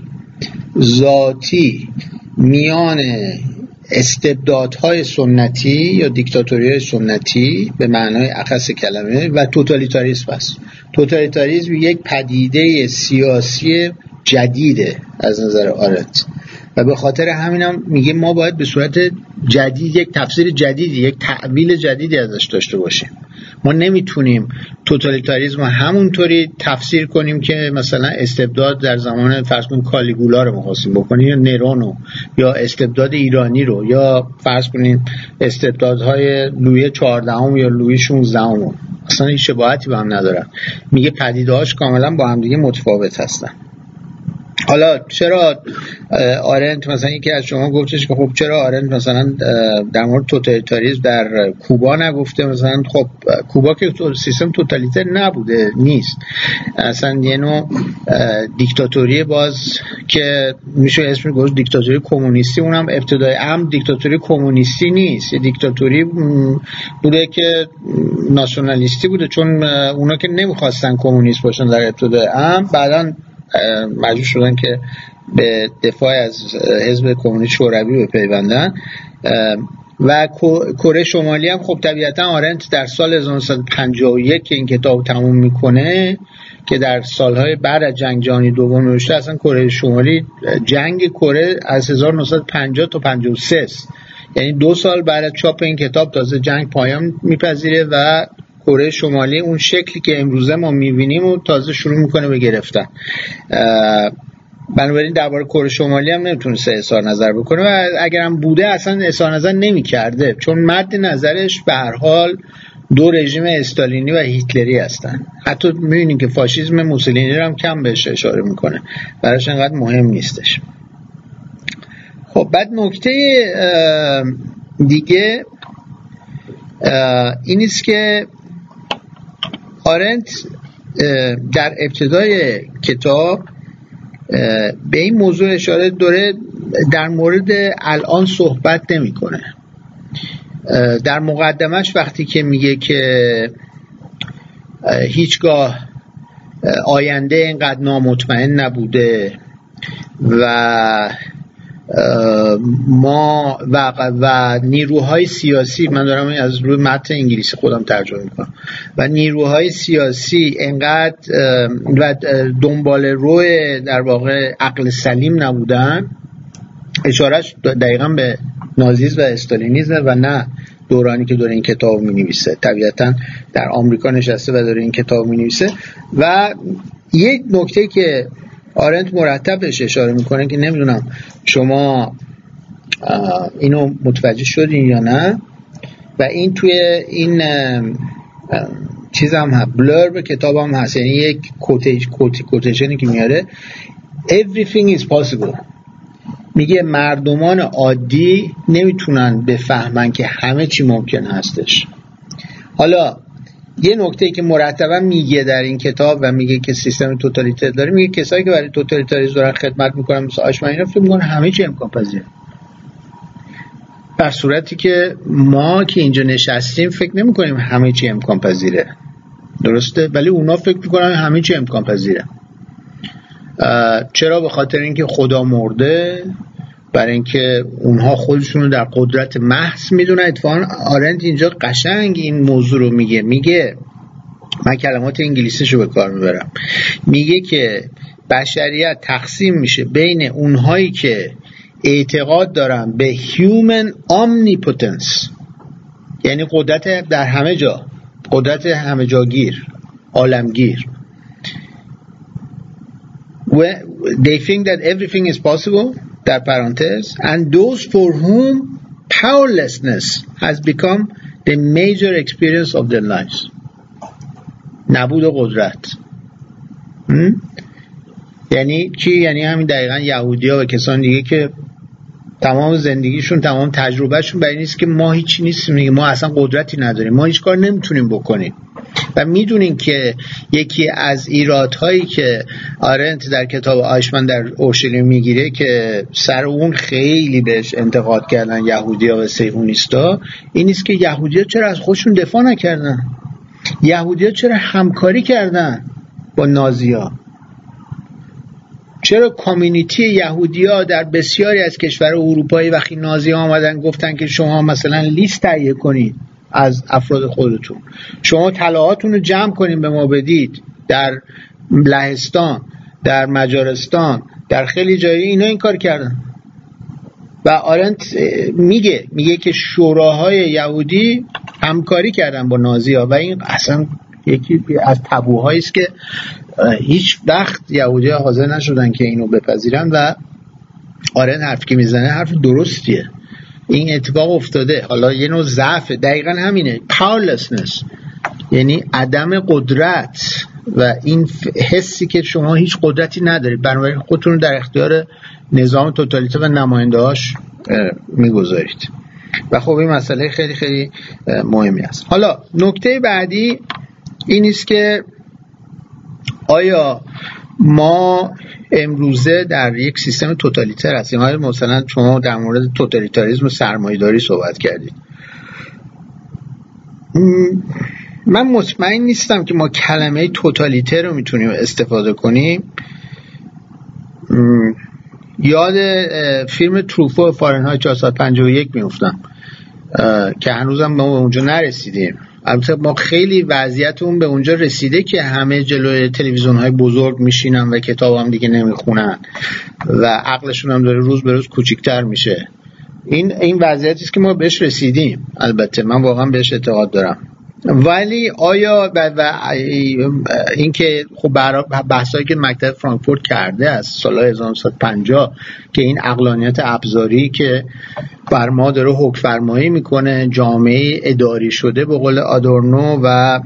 ذاتی میان استبدادهای سنتی یا دیکتاتوری‌های سنتی به معنای اخص کلمه و توتالیتاریسم است. توتالیتاریسم یک پدیده سیاسی جدیده از نظر آرنت و به خاطر همینم میگه ما باید به صورت جدید یک تفسیر جدیدی، یک تعبیر جدیدی ازش داشته باشیم. ما نمیتونیم توتالیتاریسم همونطوری تفسیر کنیم که مثلا استبداد در زمان فرض کنیم کالیگولا رو می‌خواستیم بکنیم یا نرون یا استبداد ایرانی رو یا فرض کنیم استبدادهای لویی چهاردهم یا لویی شانزدهم، اصلا هیچ شباهتی با هم ندارن. میگه پدیده‌هاش کاملا با هم دیگه متفاوت هستن. حالا چرا آرنت مثلا یکی از شما گفتش که خب چرا آرنت مثلا در مورد توتالیتاریسم در کوبا نگفته؟ مثلا خب کوبا که سیستم توتالیتر نبوده، نیست، اصلا یه نوع دیکتاتوری باز که میشه اسمش گذاشت دیکتاتوری کمونیستی، اونم ابتدای امر دیکتاتوری کمونیستی نیست، یه دیکتاتوری بوده که ناسیونالیستی بوده، چون اونا که نمیخواستن کمونیست باشن در ابتدای امر، بعداً مجبور شدن که به دفاع از حزب کمونیست شوروی بپیوندن. و کره شمالی هم خب طبیعتا آرنت در سال هزار و نهصد و پنجاه و یک که این کتاب تموم میکنه، که در سالهای بعد از جنگ جهانی دوم نوشته، اصلا کره شمالی جنگ کره از هزار و نهصد و پنجاه تا پنجاه و سه است، یعنی دو سال بعد از چاپ این کتاب تازه جنگ پایان میپذیره و کره شمالی اون شکلی که امروزه ما میبینیم و تازه شروع میکنه به گرفتن. بنابراین درباره کره شمالی هم نمیتونسته اظهار نظر بکنه و اگر هم بوده اصلا اظهار نظر نمیکرده، چون مد نظرش به هر حال دو رژیم استالینی و هیتلری هستن. حتی میبینیم که فاشیسم موسولینی رو هم کم بهش اشاره میکنه، براش انقدر مهم نیستش. خب بعد نکته دیگه این است که آرنت در ابتدای کتاب به این موضوع اشاره داره، در مورد الان صحبت نمی کنه. در مقدمش وقتی که میگه که هیچگاه آینده اینقدر نامطمئن نبوده و ما و, و نیروهای سیاسی، من دارم از روی متن انگلیسی خودم ترجمه میکنم، و نیروهای سیاسی انقدر و دنبال روی در واقع عقل سلیم نبودن، اشارهش دقیقا به نازیسم و استالینیسم و نه دورانی که داره این کتاب می نویسه. طبیعتا در آمریکا نشسته و داره این کتاب می نویسه. و یک نکته که آرنت مرتب بهش اشاره میکنه که نمیدونم شما اینو متوجه شدین یا نه، و این توی این چیز هم هست، بلرب کتاب هم هست، یعنی یک کوتیج کوتیشنی که میاره everything is possible. میگه مردمان عادی نمیتونن بفهمن که همه چی ممکن هستش. حالا یه نکته که مرتبا میگه در این کتاب و میگه که سیستم توتالیتر داره، میگه کسایی که برای توتالیتاریسم دارن خدمت میکنن مثل آشمانی فکر میکنن همه چی امکان پذیره، در صورتی که ما که اینجا نشستیم فکر نمیکنیم همه چی امکان پذیره. درسته، ولی اونا فکر میکنن همه چی امکان پذیره. چرا؟ به خاطر اینکه خدا مرده، برای اینکه اونها خودشون رو در قدرت محض میدونن. اتفاقا آرنت اینجا قشنگ این موضوع رو میگه، میگه من کلمات انگلیسیشو به کار میبرم، میگه که بشریت تقسیم میشه بین اونهایی که اعتقاد دارن به human omnipotence، یعنی قدرت در همه جا، قدرت همه جاگیر، عالمگیر. They think that everything is possible، در پرانتز، and those for whom powerlessness has become the major experience of their lives. نبود قدرت. یعنی چی؟ یعنی همین دقیقاً یهودی‌ها و کسان دیگه که تمام زندگیشون، تمام تجربهشون برای نیست که ما هیچی نیستیم، ما اصلا قدرتی نداریم، ما هیچ کار نمیتونیم بکنیم. و میدونین که یکی از ایرادهایی که آرنت در کتاب آیشمن در اورشلیم میگیره که سر اون خیلی بهش انتقاد کردن یهودی‌ها و صهیونیست‌ها، این نیست که یهودی‌ها چرا از خودشون دفاع نکردن، یهودی‌ها چرا همکاری کردن با نازی‌ها، چرا کامیونیتی یهودی‌ها در بسیاری از کشورهای اروپایی وقتی نازی‌ها آمدن گفتن که شما مثلا لیست تهیه کنید از افراد خودتون، شما طلاهاتون رو جمع کنین به ما بدید، در لهستان، در مجارستان، در خیلی جایی اینا این کار کردن. و آرنت میگه میگه که شوراهای یهودی همکاری کردن با نازی‌ها و این اصلا یکی از تابوهایی است که هیچ وقت یهودی‌ها حاضر نشدن که اینو بپذیرن و آرنت حرفی که میزنه حرف درستیه. این اتفاق افتاده. حالا یه نوع ضعف، دقیقاً همینه، powerlessness، یعنی عدم قدرت و این حسی که شما هیچ قدرتی ندارید، بنابراین خودتون رو در اختیار نظام توتالیته و نماینده‌هاش میگذارید. و خب این مسئله خیلی خیلی مهمی است. حالا نکته بعدی این است که آیا ما امروزه در یک سیستم توتالیتر هستیم؟ آیا مثلا شما در مورد توتالیتاریسم و سرمایه‌داری صحبت کردید. من مطمئن نیستم که ما کلمه توتالیتر رو میتونیم استفاده کنیم. یاد فیلم تروفو فارنهایت چهارصد و پنجاه و یک میافتم که هنوزم ما به اونجا نرسیدیم. البته ما خیلی وضعیتمون به اونجا رسیده که همه جلوی تلویزیون‌های بزرگ میشینن و کتاب هم دیگه نمیخونن و عقلشون هم داره روز به روز کوچیک‌تر میشه. این این وضعیتی است که ما بهش رسیدیم. البته من واقعا بهش اعتقاد دارم. ولی آیا و, و این که خب بحثایی که مکتب فرانکفورت کرده از سال هزار و نهصد و پنجاه که این عقلانیت ابزاری که بر ما داره حکم فرمایی میکنه، جامعه اداری شده به قول آدورنو و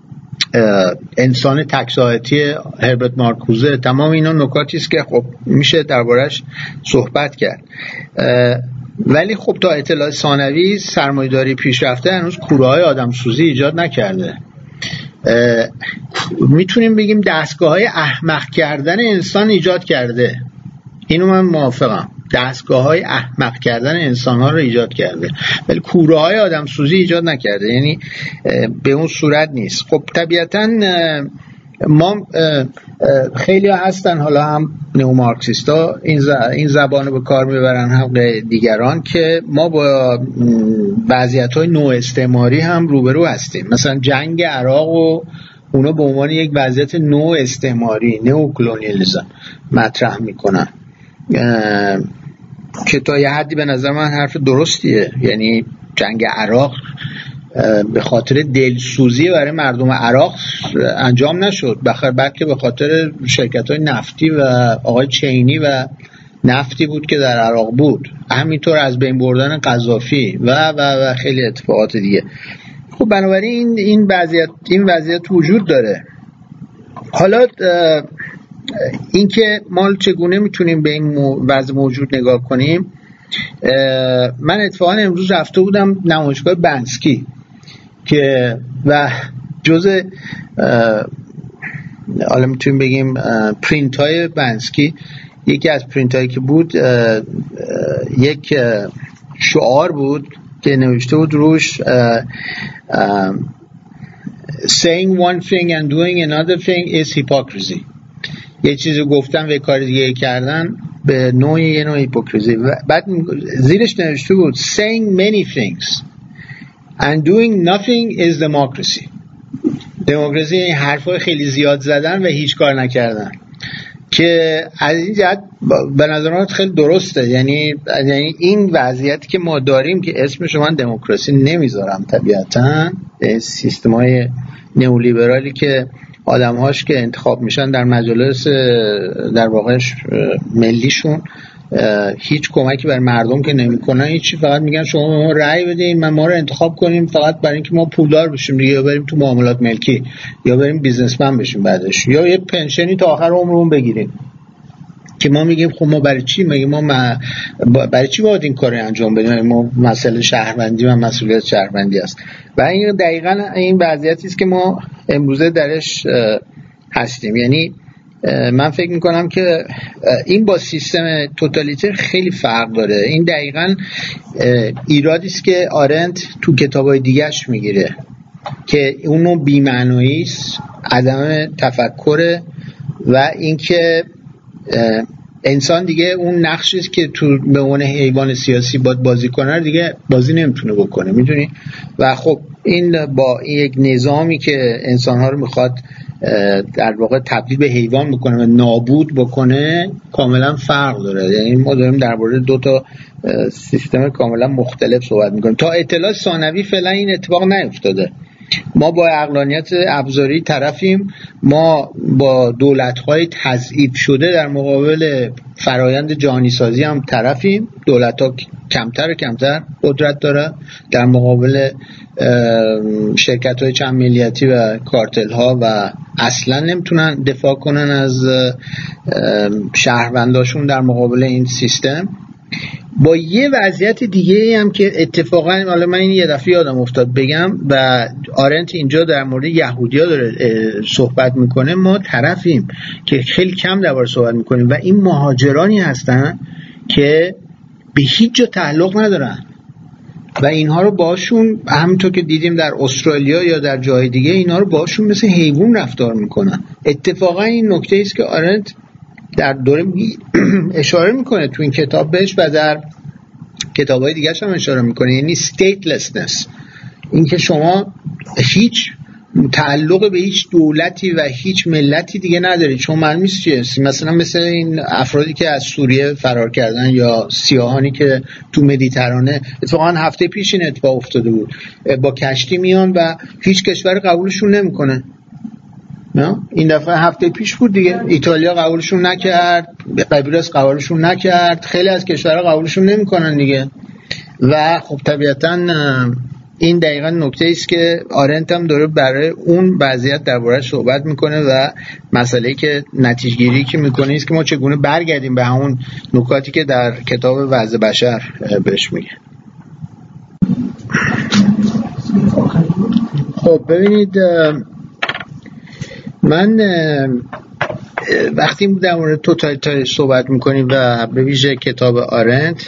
انسان تک‌ساعتی هربرت مارکوزه، تمام اینا نکاتی است که خب میشه دربارش صحبت کرد. ولی خب تا اطلاع ثانوی سرمایه‌داری پیشرفته هنوز کوره‌های آدمسوزی ایجاد نکرده. میتونیم بگیم دستگاه‌های احمق کردن انسان ایجاد کرده، اینو من موافقم، دستگاه‌های احمق کردن انسان‌ها رو ایجاد کرده، ولی کوره‌های آدمسوزی ایجاد نکرده، یعنی به اون صورت نیست. خب طبیعتاً ما خیلی هستن، حالا هم نئومارکسیستا این این زبانو به کار میبرن، هم دیگران، که ما با وضعیت‌های نو استعماری هم روبرو هستیم. مثلا جنگ عراق و اونا به عنوان یک وضعیت نو استعماری، نئوکلونیالیسم مطرح میکنن که تا یه حدی به نظر من حرف درستیه. یعنی جنگ عراق به خاطر دلسوزی برای مردم عراق انجام نشد، بلکه به خاطر شرکت‌های نفتی و آقای چینی و نفتی بود که در عراق بود، همینطور از بین بردن قذافی و و و خیلی اتفاقات دیگه. خب بنابراین این وضعیت این وضعیت وجود داره. حالا اینکه ما چگونه میتونیم به این وضع موجود نگاه کنیم، من اتفاقا امروز رفته بودم نمایشگاه بنسکی که و جزء حالا میتونیم بگیم پرینت های بنسکی، یکی از پرینت هایی که بود یک شعار بود که نوشته بود روش saying one thing and doing another thing is hypocrisy. یه چیزی گفتن و کار دیگه کردن به نوعی یه نوع هیپوکریزی. بعد زیرش نوشته بود saying many things and doing nothing is democracy. دموکراسی این حرفای خیلی زیاد زدن و هیچ کار نکردن، که از این جهت به نظر من خیلی درسته. یعنی یعنی این وضعیتی که ما داریم که اسمش من دموکراسی نمیذارم طبیعتاً، سیستم‌های نئولیبرالی که آدم‌هاش که انتخاب میشن در مجالس در واقع ملیشون هیچ کمکی بر مردم که نمیکنن، هیچی، فقط میگن شما ما رأی بدین، من ما رو انتخاب کنیم فقط برای اینکه ما پولدار بشیم دیگه، یا بریم تو معاملات ملکی یا بریم بیزنسمن بشیم بعدش، یا یه پنشنی تا آخر عمرمون بگیریم. که ما میگیم خب ما برای چی میگیم ما برای چی باید این کارو انجام بدیم؟ ما مسئله شهروندی و مسئولیت شهروندی است و این دقیقاً این وضعیتی است که ما امروزه درش هستیم. یعنی من فکر میکنم که این با سیستم توتالیتر خیلی فرق داره. این دقیقاً ایرادی است که آرنت تو کتابای دیگه‌اش میگیره که اونو بی‌معنایی است، عدم تفکر و اینکه انسان دیگه اون نقشی که تو به عنوان حیوان سیاسی باید بازی کنه دیگه بازی نمیتونه بکنه، میدونی؟ و خب این با یک نظامی که انسان‌ها رو میخواد در واقع تبدیل به حیوان بکنه و نابود بکنه کاملا فرق داره. یعنی ما داریم درباره دو تا سیستم کاملا مختلف صحبت میکنیم. تا اطلاع ثانوی فعلا این اتفاق نیفتاده. ما با عقلانیت ابزاری طرفیم، ما با دولت‌های تضعیف شده در مقابل فرایند جهانی سازی هم طرفیم. دولت‌ها کمتر و کمتر قدرت داره در مقابل شرکت‌های چند ملیتی و کارتل‌ها و اصلا نمیتونن دفاع کنن از شهرونداشون در مقابل این سیستم. با یه وضعیت دیگه هم که اتفاقا حالا من این یه دفعه یادم افتاد بگم و آرنت اینجا در مورد یهودی‌ها داره صحبت میکنه، ما طرفیم که خیلی کم درباره صحبت میکنیم و این مهاجرانی هستن که به هیچ جا تعلق ندارن و اینها رو باشون همونطور که دیدیم در استرالیا یا در جای دیگه اینا رو باشون مثل حیوان رفتار میکنن. اتفاقا این نکته است که آرنت در دوره اشاره میکنه تو این کتاب بهش و در کتابای دیگه هم اشاره میکنه، یعنی statelessness، این که شما هیچ تعلق به هیچ دولتی و هیچ ملتی دیگه ندارید. چون معلوم نیست چیه، مثلا مثل این افرادی که از سوریه فرار کردن یا سیاهانی که تو مدیترانه، اتفاقا هفته پیش این اتفاق افتاده بود، با کشتی میان و هیچ کشور قبولشون نمیکنه. نه این دفعه هفته پیش بود دیگه، ایتالیا قبولشون نکرد، قبرس قبولشون نکرد، خیلی از کشورها قبولشون نمیکنن دیگه. و خب طبیعتاً این دقیقاً نکته است که آرنت هم داره برای اون وضعیت درباره‌اش صحبت میکنه و مسئله‌ای که نتیجه گیری که میکنه است که ما چگونه برگردیم به همون نکاتی که در کتاب وضع بشر بهش میگه. خب ببینید، من وقتی در مورد توتالیتاریسم صحبت میکنیم و به ویژه کتاب آرنت،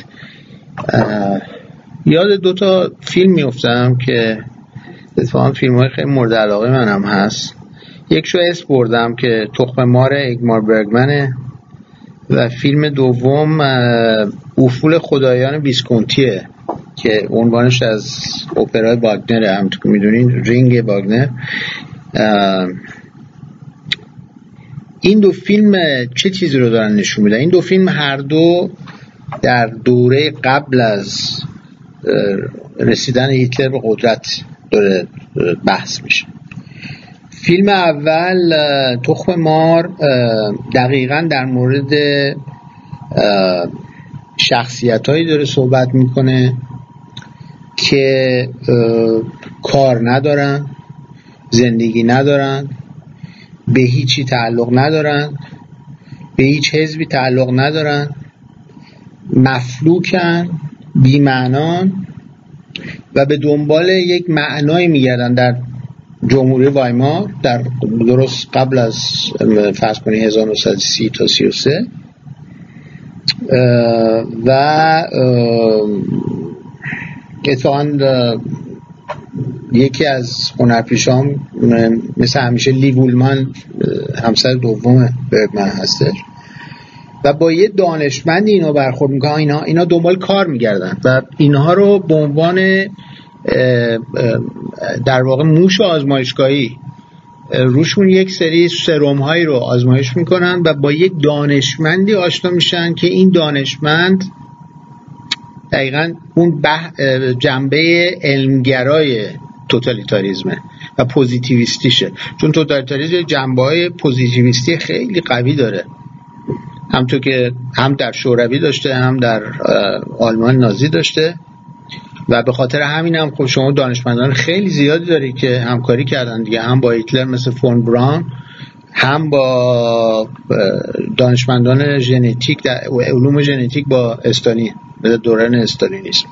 یاد دو تا فیلم میافتم که اتفاقا فیلم‌های خیلی مورد علاقه منم هست. یک شو اسم بردم که تخم مار ایگمار برگمنه و فیلم دوم افول خدایان ویسکونتیه که عنوانش از اپرای واگنر، همونطور که میدونین رینگ واگنر. این دو فیلم چه چیزی رو دارن نشون میدن؟ این دو فیلم هر دو در دوره قبل از رسیدن هیتلر به قدرت داره بحث میشه. فیلم اول تخم مار دقیقاً در مورد شخصیت‌هایی داره صحبت میکنه که کار ندارن، زندگی ندارن، به هیچی تعلق ندارن، به هیچ حزبی تعلق ندارن، مفلوکن، بی‌معنان و به دنبال یک معنایی میگردن در جمهوری وایمار در درست قبل از فرض کنید هزار و نهصد و سی تا سی و سه و اتفاقاً یکی از هنرپیشه‌ام مثل همیشه لیو وولمان همسر دوم برگمن هستش و با یه دانشمند اینو برخورد میکنه. اینا اینا دنبال کار میگردن و اینها رو به عنوان در واقع موش آزمایشگاهی روشون یک سری سرم هایی رو آزمایش میکنن و با یک دانشمندی آشنا میشن که این دانشمند دقیقاً اون جنبه علمگرای توتالیتاریزمه و پوزیتیویستیشه، چون توتالیتاریسم جنبه‌های پوزیتیویستی خیلی قوی داره، همونطور که هم در شوروی داشته هم در آلمان نازی داشته و به خاطر همین هم خب شما دانشمندان خیلی زیادی داری که همکاری کردن دیگه، هم با هیتلر مثل فون براون، هم با دانشمندان ژنتیک در علوم ژنتیک با استالین به دوران استالینیسم.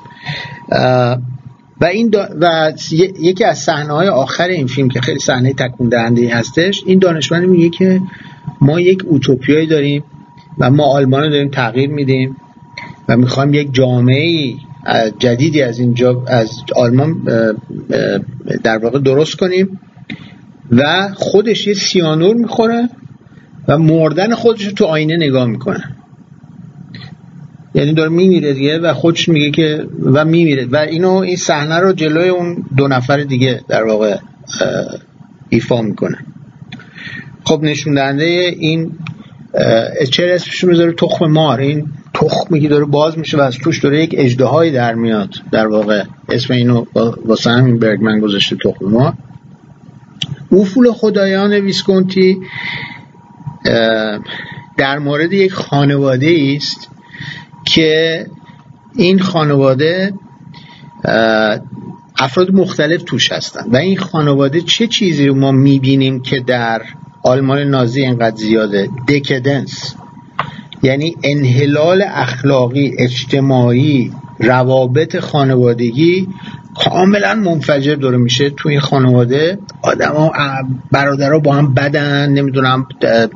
و این دا و یکی از صحنه‌های آخر این فیلم که خیلی صحنه تکون دهنده‌ای هستش، این دانشمند میگه که ما یک اوتوپیایی داریم و ما آلمان رو داریم تغییر میدیم و میخوایم یک جامعه جدیدی از اینجا از آلمان در واقع درست کنیم و خودش یه سیانور میخوره و مردن خودش رو تو آینه نگاه میکنه، یعنی داره میمیره دیگه و خودش میگه که و میمیره و اینو این صحنه رو جلوی اون دو نفر دیگه در واقع ایفا میکنه. خب نشون دهنده این چه اسمش میذاره تخم مار، این تخمی که داره باز میشه و از توش داره یک اژدهایی در میاد، در واقع اسم اینو واسه همین برگمن گذاشته تخم مار. افول خدایان ویسکونتی در مورد یک خانواده است که این خانواده افراد مختلف توش هستن و این خانواده چه چیزی رو ما میبینیم که در آلمان نازی اینقدر زیاده؟ دکدنس، یعنی انحلال اخلاقی، اجتماعی، روابط خانوادگی کاملا منفجر داره میشه تو این خانواده. آدما برادرها با هم بدن، نمیدونم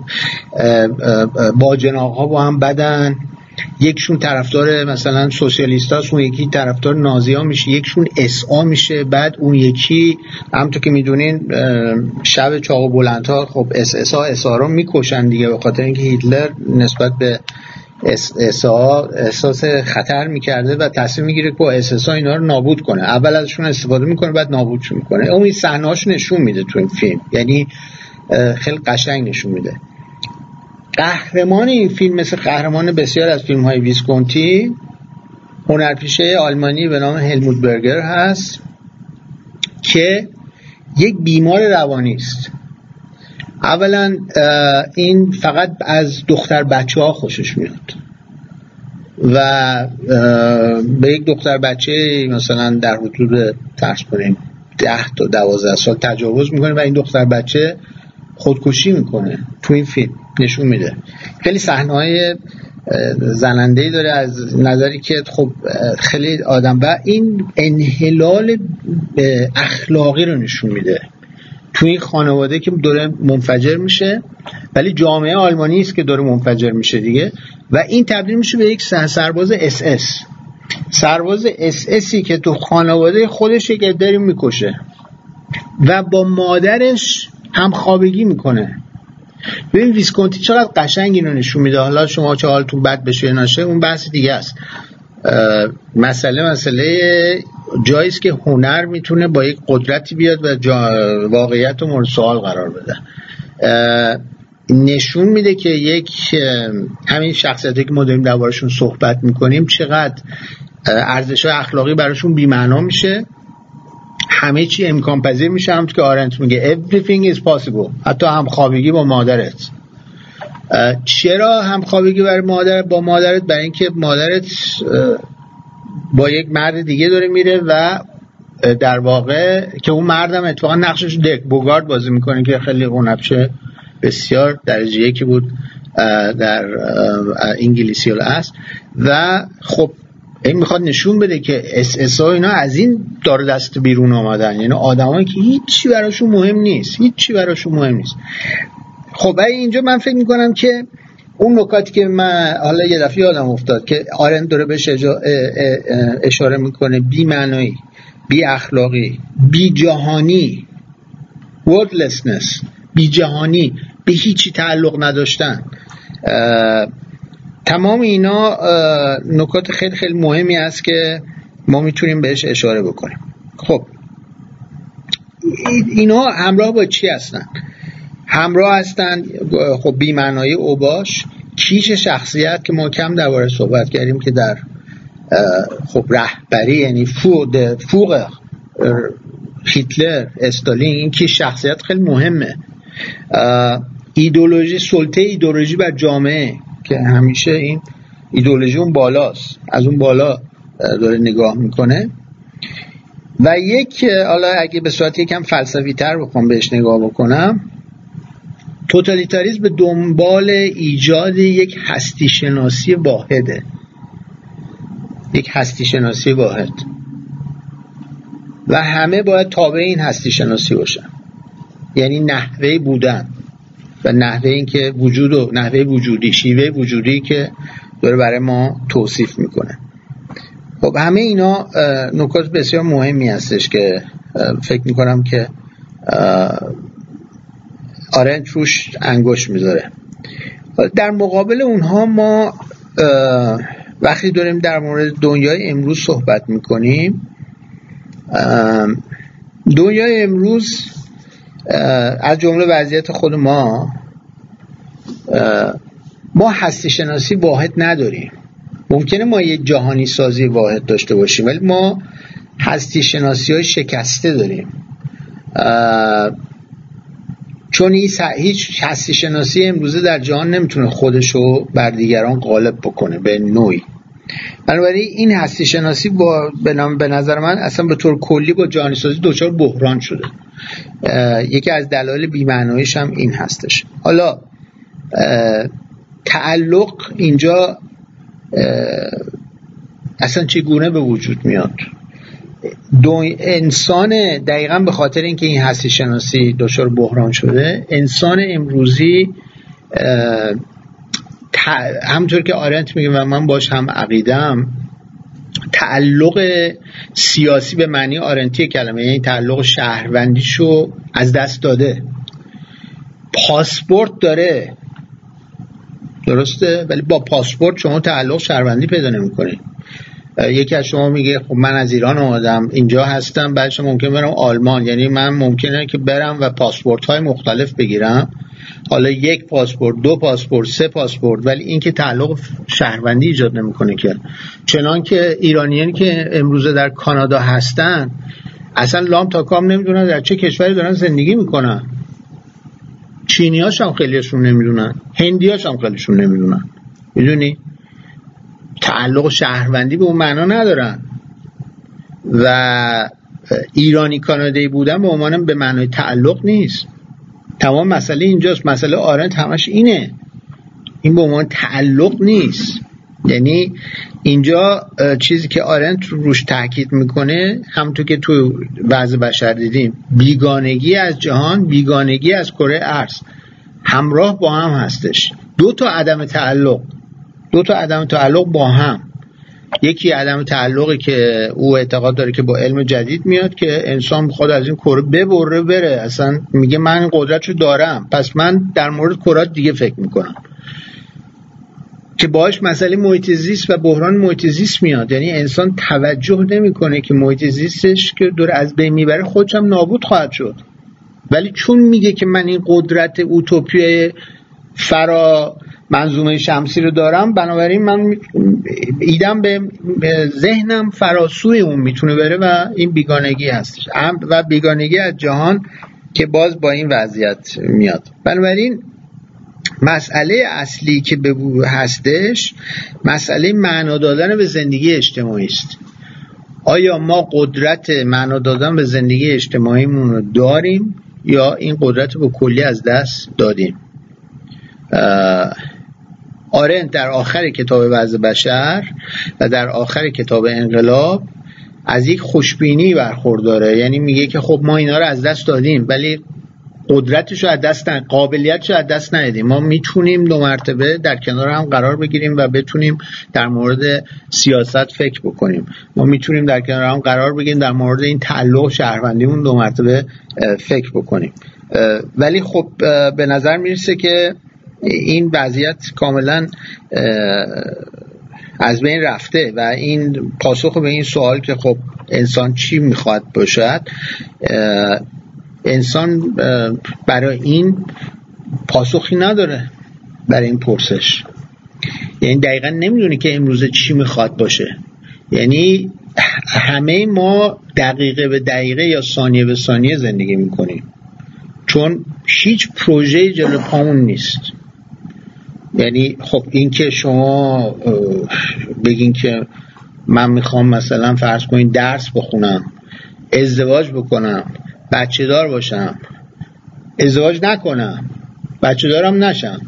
باجناق‌ها با هم بدن، یکشون طرفدار مثلا سوسیالیستاست، اون یکی طرفدار نازی‌ها میشه، یکشون اس آ میشه، بعد اون یکی همونطور که میدونین شب چاق و بلندها خب اس اس ها اس آ رو میکشن دیگه، به خاطر اینکه هیتلر نسبت به اس اس آ احساس خطر میکرده و تصمیم میگیره که با اس اس آ اینا رو نابود کنه، اول ازشون استفاده میکنه بعد نابودشون میکنه. اون این صحنه‌هاش نشون میده تو این فیلم، یعنی خیلی قشنگ نشون میده. قهرمان این فیلم مثل قهرمان بسیار از فیلم‌های ویسکونتی هنرپیشه آلمانی به نام هلموت برگر هست که یک بیمار روانی است. اولا این فقط از دختر بچه ها خوشش میاد و به یک دختر بچه مثلا در حدود فرض کنیم ده تا دوازده سال تجاوز میکنه و این دختر بچه خودکشی میکنه. تو این فیلم نشون میده. خیلی صحنه‌های زننده‌ای داره از نظری که خب خیلی آدم و این انحلال اخلاقی رو نشون میده تو این خانواده که داره منفجر میشه، ولی جامعه آلمانی است که داره منفجر میشه دیگه و این تبدیل میشه به یک سرباز اس اس، سرباز اس اسی که تو خانواده خودش یک عده‌ای میکشه و با مادرش هم خوابگی میکنه. ببین ویسکونتی چقدر قشنگ اینو نشون میده. حالا شما چه حالتون بد بشه نشه اون بحث دیگه است. مسئله مسئله جاییست که هنر میتونه با یک قدرتی بیاد و واقعیت رو مورد سوال قرار بده. نشون میده که یک همین شخصیتی که ما داریم دربارشون صحبت میکنیم چقدر ارزش‌های اخلاقی براشون بی‌معنا میشه، همه چی امکان پذیر میشه. همونطور که آرنت میگه everything is possible، حتی همخوابگی با مادرت. چرا همخوابگی برای مادر با مادرت؟ برای اینکه مادرت با یک مرد دیگه داره میره و در واقع که اون مردم اتفاقا نقشش دک بوگارد بازی میکنه که خیلی هنرپیشه بسیار درجه یکی بود در انگلیسی الاصل و خب این میخواد نشون بده که اس اس ها اینا از این دار دست بیرون آمدن، یعنی آدمایی که هیچی براشون مهم نیست، هیچی براشون مهم نیست. خب برای اینجا من فکر میکنم که اون نکاتی که من حالا یه دفعه یادم افتاد که آرند داره بهش اشاره میکنه بی معنایی بی اخلاقی، بی جهانی، wordlessness، بی جهانی، به هیچی تعلق نداشتن، تمام اینا نکات خیلی خیلی مهمی است که ما میتونیم بهش اشاره بکنیم. خب اینا همراه با چی هستن؟ همراه هستن خب بی معنای اوباش، کیش شخصیت که ما کم درباره صحبت کردیم که در خب رهبری، یعنی فوق فوق هیتلر، استالین، این کیش شخصیت خیلی مهمه. ایدئولوژی، سلطه ایدئولوژی بر جامعه که همیشه این ایدئولوژی اون بالاست، از اون بالا داره نگاه میکنه. و یک، حالا اگه به صورت یکم فلسفی تر بخوام بهش نگاه بکنم، توتالیتاریسم به دنبال ایجاد یک هستی شناسی واحده، یک هستی شناسی واحد و همه باید تابع این هستی شناسی باشن، یعنی نحوه بودن و نحوه این که وجود و نحوه وجودی، شیوه وجودی که داره برای ما توصیف میکنه. خب همه اینا نکات بسیار مهمی هستش که فکر میکنم که آرنت روش انگشت میذاره. در مقابل اونها ما وقتی داریم در مورد دنیای امروز صحبت میکنیم، دنیای امروز از جمله وضعیت خود ما، ما هستی شناسی واحد نداریم. ممکنه ما یه جهانی سازی واحد داشته باشیم ولی ما هستی شناسی های شکسته داریم، چون هیچ هستی شناسی امروزه در جهان نمیتونه خودشو بر دیگران غالب بکنه به نوعی. بنابراین این هستی شناسی با به نظر من اصلا به طور کلی با جهانی سازی دچار بحران شده. یکی از دلایل بی‌معناییش هم این هستش. حالا تعلق اینجا اصلا چگونه به وجود میاد؟ دو انسان، دقیقاً به خاطر اینکه این هستی شناسی دچار بحران شده، انسان امروزی همونطور که آرنت میگه و من باش هم عقیدم، تعلق سیاسی به معنی آرنتی کلمه، یعنی تعلق شهروندیشو از دست داده. پاسپورت داره، درسته، ولی با پاسپورت شما تعلق شهروندی پیدا نمی‌کنید. یکی از شما میگه خب من از ایران اومدم اینجا هستم، بعدش ممکن برم آلمان، یعنی من ممکنه که برم و پاسپورت‌های مختلف بگیرم، حالا یک پاسپورت، دو پاسپورت، سه پاسپورت، ولی این که تعلق شهروندی ایجاد نمی‌کنه. که چنان که ایرانیانی که امروزه در کانادا هستن اصلا لام تا کام نمیدونن در چه کشوری دارن زندگی میکنن، چینی‌هاش هم خیلیشون نمیدونن، هندی‌هاش هم خیلیشون نمیدونن. میدونی تعلق شهروندی به اون معنا ندارن و ایرانی کانادایی بودن به عنوان به معنای تعلق نیست. تمام مسئله اینجاست. مسئله آرنت همش اینه، این به عنوان تعلق نیست. یعنی اینجا چیزی که آرنت روش تاکید میکنه، همونطور که تو وضع بشر دیدیم، بیگانگی از جهان، بیگانگی از کره ارض همراه با هم هستش. دو تا عدم تعلق، دو تا عدم تعلق با هم. یکی عدم تعلقی که او اعتقاد داره که با علم جدید میاد که انسان بخواد از این کره ببره بره، اصلا میگه من این قدرتشو دارم پس من در مورد کرات دیگه فکر میکنم، که باهاش مسئله محیط زیست و بحران محیط زیست میاد. یعنی انسان توجه نمیکنه که محیط زیستش که داره از بین میبره خودش هم نابود خواهد شد، ولی چون میگه که من این قدرت اوتوپی فرا منظومه شمسی رو دارم، بنابراین من ایدم به ذهنم فراسوی اون میتونه بره و این بیگانگی هستش و بیگانگی از جهان که باز با این وضعیت میاد. بنابراین مسئله اصلی که به هستش مسئله معنا دادن به زندگی اجتماعی است. آیا ما قدرت معنا دادن به زندگی اجتماعیمون رو داریم یا این قدرت رو به کلی از دست دادیم؟ آرنت در آخر کتاب وضع بشر و در آخر کتاب انقلاب از یک خوشبینی برخورداره، یعنی میگه که خب ما اینا رو از دست دادیم ولی قدرتش رو از دست ندیم، قابلیتش رو از دست ندیم. ما میتونیم دو مرتبه در کنار هم قرار بگیریم و بتونیم در مورد سیاست فکر بکنیم. ما میتونیم در کنار هم قرار بگیریم در مورد این تعلق شهروندیمون دو مرتبه فکر بکنیم. ولی خب به نظر میرسه که این وضعیت کاملا از بین رفته و این پاسخ به این سوال که خب انسان چی میخواد باشد، انسان برای این پاسخی نداره، برای این پرسش. یعنی دقیقا نمیدونه که امروز چی میخواد باشه. یعنی همه ما دقیقه به دقیقه یا ثانیه به ثانیه زندگی میکنیم، چون هیچ پروژه جلو پامون نیست. یعنی خب این که شما بگین که من میخوام مثلا فرض کنین درس بخونم، ازدواج بکنم، بچه دار باشم، ازدواج نکنم، بچه دارم نشم،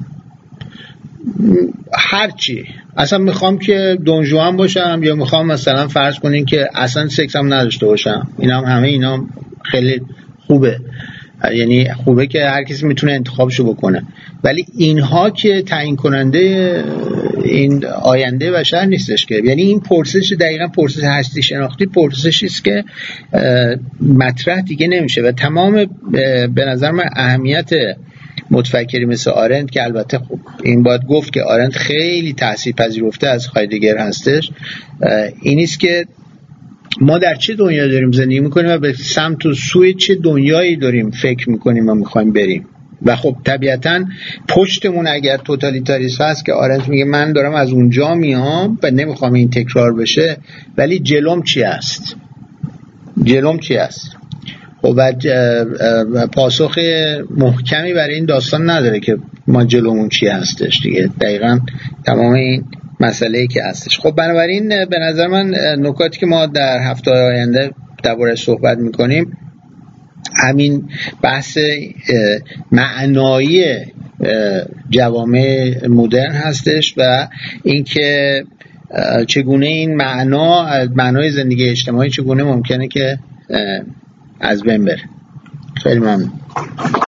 هرچی، اصلا میخوام که دونجوان باشم یا میخوام مثلا فرض کنین که اصلا سکس هم نداشته باشم، اینا هم همه اینا هم خیلی خوبه. یعنی خوبه که هر کسی میتونه انتخابشو بکنه، ولی اینها که تعیین کننده این آینده بشر نیستش که. یعنی این پرسش دقیقاً پرسش هستی شناختی پرسشی است که مطرح دیگه نمیشه و تمام به نظر من اهمیت متفکری مثل آرنت، که البته خب این باید گفت که آرنت خیلی تأثیر پذیرفته از هایدگر هستش، این است که ما در چه دنیا داریم زندگی میکنیم و به سمت و سوی چه دنیایی داریم فکر میکنیم و میخوایم بریم. و خب طبیعتاً پشتمون اگر توتالیتاریسم هست که آرنت میگه من دارم از اونجا میام و نمیخوام این تکرار بشه، ولی جلوم چی است؟ جلوم چی است؟ و پاسخ محکمی برای این داستان نداره که ما جلومون چی هستش دیگه. دقیقاً تمام این مسئله‌ای که هستش. خب بنابراین به نظر من نکاتی که ما در هفته آینده درباره‌اش صحبت می‌کنیم همین بحث معنایی جوامع مدرن هستش و اینکه چگونه این معنا، معنای زندگی اجتماعی چگونه ممکنه که از بین بره. خیلی ممنون.